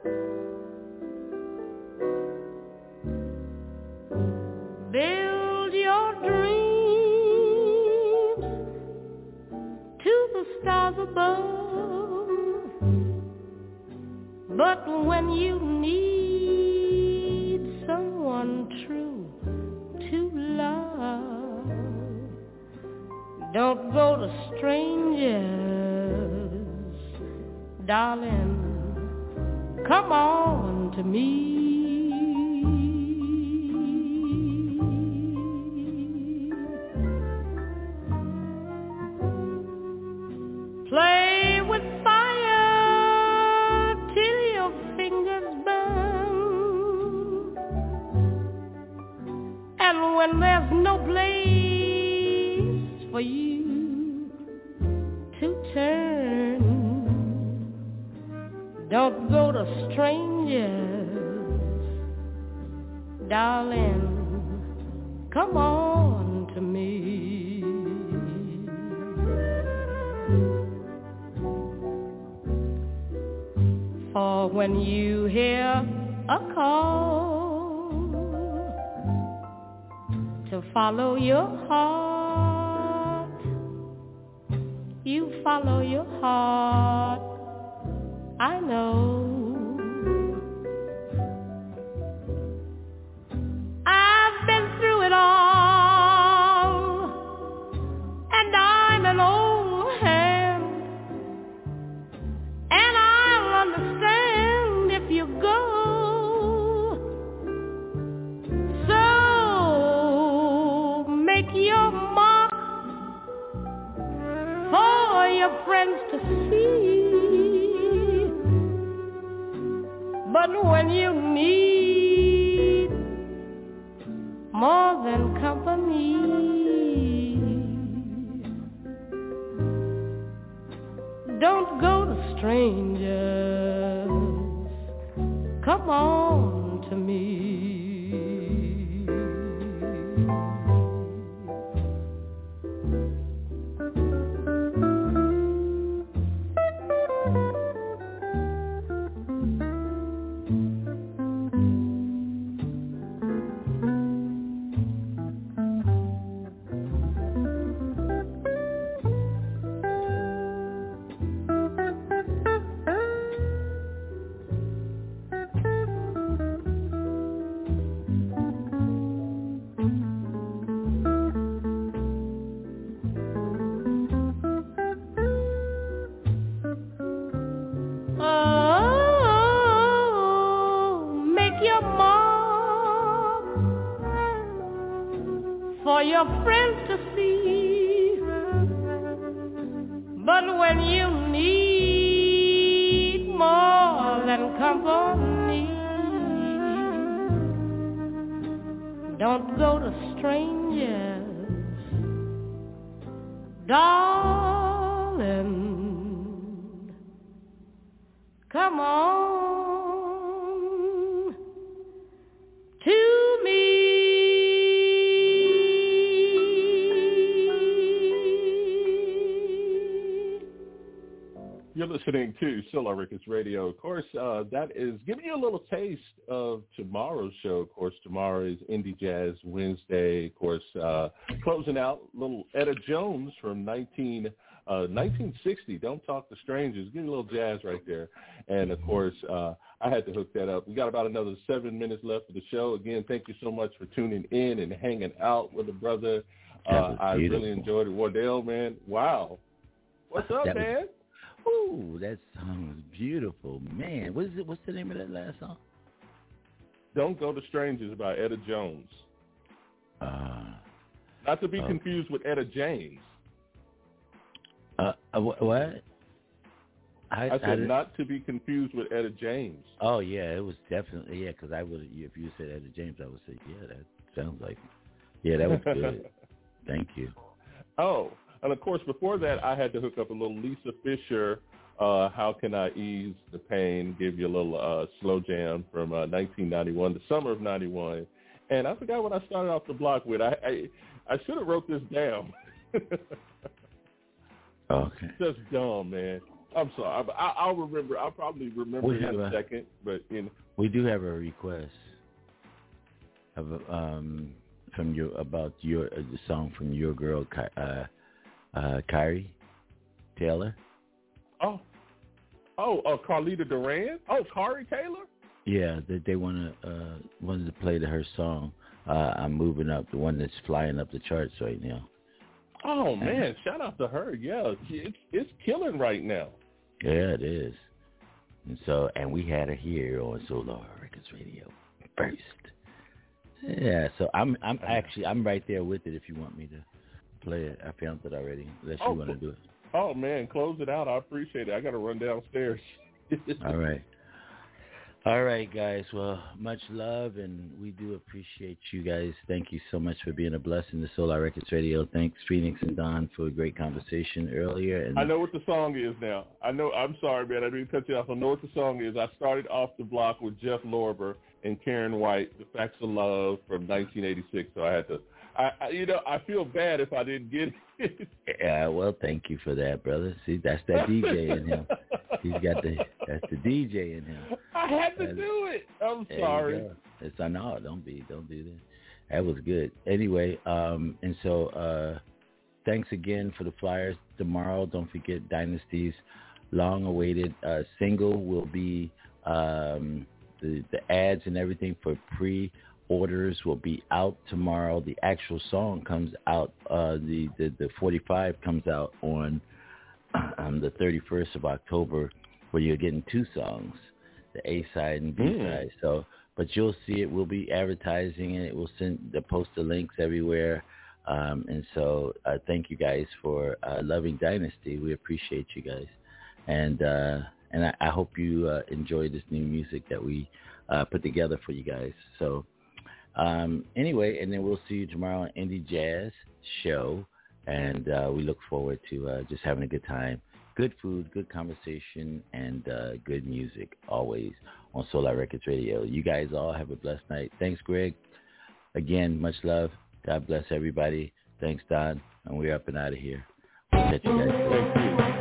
Build your dreams to the stars above, but when you need someone true to love, don't go to strangers, darling, come on to me. Play with fire till your fingers burn, and when there's no place for you to turn, don't go to strangers, darling, come on to me. For when you hear a call to follow your heart, you follow your heart, I know. I've been through it all, and I'm an old hand, and I'll understand if you go. So make your mark for your friends to see. But when you need more than company, don't go to strangers, come on to me. Your friends to see, but when you need more than company, don't go to strangers, darling, come on to me. You're listening to Solar Records Radio. Of course, uh, that is giving you a little taste of tomorrow's show. Of course, tomorrow is Indie Jazz Wednesday. Of course, uh, closing out little Etta Jones from nineteen, uh, nineteen sixty. Don't Talk to Strangers. Give you a little jazz right there. And, of course, uh, I had to hook that up. We got about another seven minutes left of the show. Again, thank you so much for tuning in and hanging out with the brother. Uh, I really enjoyed it. Wardell, man, wow. What's up, that man? Was- Ooh, that song was beautiful, man. What is it? What's the name of that last song? "Don't Go to Strangers" by Etta Jones. Uh, Not to be uh, confused with Etta James. Uh, uh what? I, I said I not to be confused with Etta James. Oh yeah, it was definitely yeah. Because I would, if you said Etta James, I would say yeah. That sounds like, yeah, that was good. Thank you. Oh. And, of course, before that, I had to hook up a little Lisa Fisher, uh, How Can I Ease the Pain, give you a little uh, slow jam from uh, nineteen ninety-one, the summer of ninety-one. And I forgot what I started off the block with. I I, I should have wrote this down. Okay. Just dumb, man. I'm sorry. I, I'll remember. I'll probably remember We in have a, a- second. But you know, We do have a request of um from your about your uh, the song from your girl Ky- uh uh Kyrie Taylor. oh, oh, uh, Carlita Duran. Oh, Kari Taylor. Yeah, they they want to uh wanted to play the, her song. Uh, I'm moving up, the one that's flying up the charts right now. Oh man, shout out to her. Yeah, it's it's killing right now. Yeah, it is. And so, and we had her here on Solar Records Radio first. Yeah, so I'm I'm actually I'm right there with it if you want me to play it. I found it already. Unless you Oh, want to do it. Oh man, close it out. I appreciate it. I got to run downstairs. All right. All right, guys. Well, much love, and we do appreciate you guys. Thank you so much for being a blessing to Solar Records Radio. Thanks, Phoenix and Don, for a great conversation earlier. And I know what the song is now. I know. I'm sorry, man. I didn't cut you off. I know what the song is. I started off the block with Jeff Lorber and Karen White, "The Facts of Love" from nineteen eighty-six. So I had to. I, I you know, I feel bad if I didn't get it. Yeah, well, thank you for that, brother. See, that's that D J in him. He's got the that's the D J in him. I had to That's- do it. I'm There you sorry. go. It's I know. Don't be. Don't do that. That was good. Anyway, um, and so uh, thanks again for the flyers. Tomorrow, don't forget Dynasty's long-awaited uh, single will be um, the the ads and everything for pre-orders will be out tomorrow. The actual song comes out. Uh, the, the the forty-five comes out on um, the thirty-first of October, where you're getting two songs, the A side and B Mm. side. So, but you'll see it. We'll be advertising it. We'll send the post the links everywhere. Um, and so, uh, thank you guys for uh, loving Dynasty. We appreciate you guys, and uh, and I, I hope you uh, enjoy this new music that we uh, put together for you guys. So, um, anyway, and then we'll see you tomorrow on Indie Jazz Show, and uh, we look forward to uh, just having a good time. Good food, good conversation, and uh, good music always on Solar Records Radio. You guys all have a blessed night. Thanks, Greg. Again, much love. God bless everybody. Thanks, Don. And we're up and out of here. We'll catch you guys later. Thank you.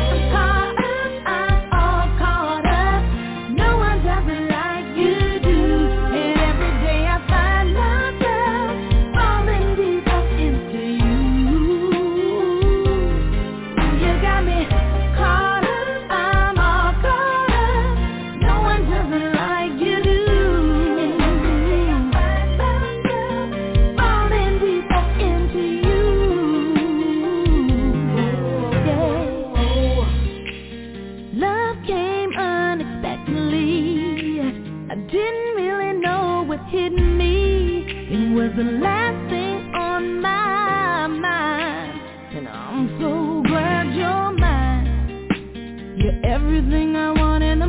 The last thing on my mind, and I'm so glad you're mine. You're everything I want in a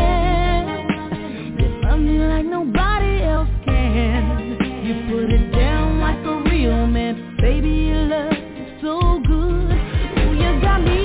man. You love me like nobody else can. You put it down like a real man. Baby, your love is so good. Ooh, you got me.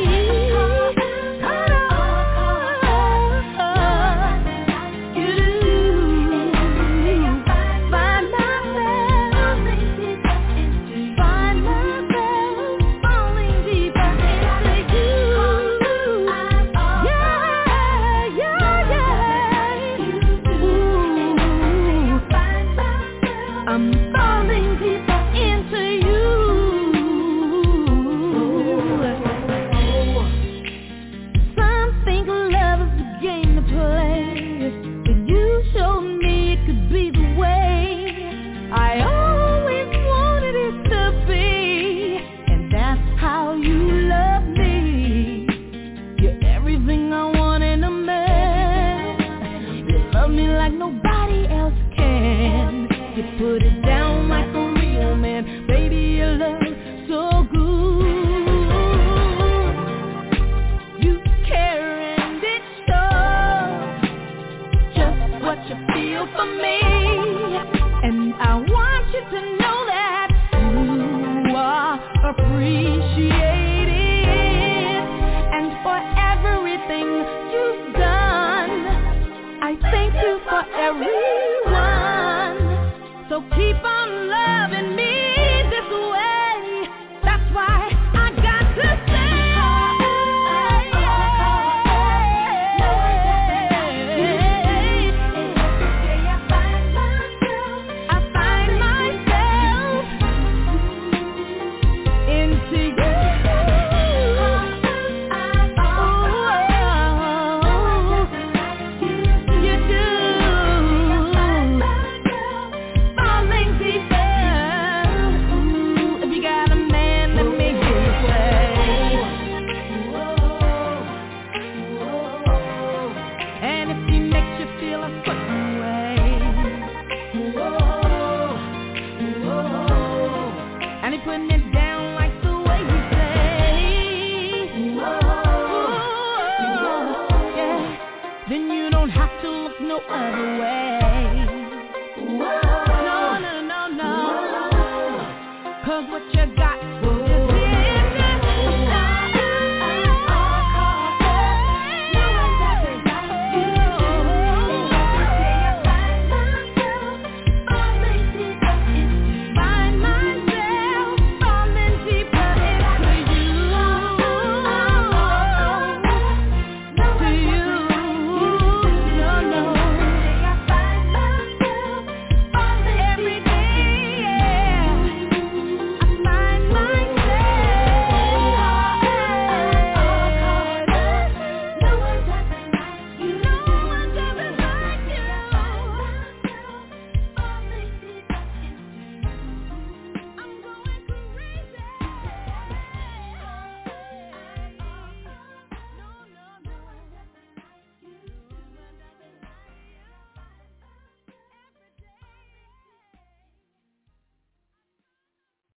That's why I got to say no other way. Whoa.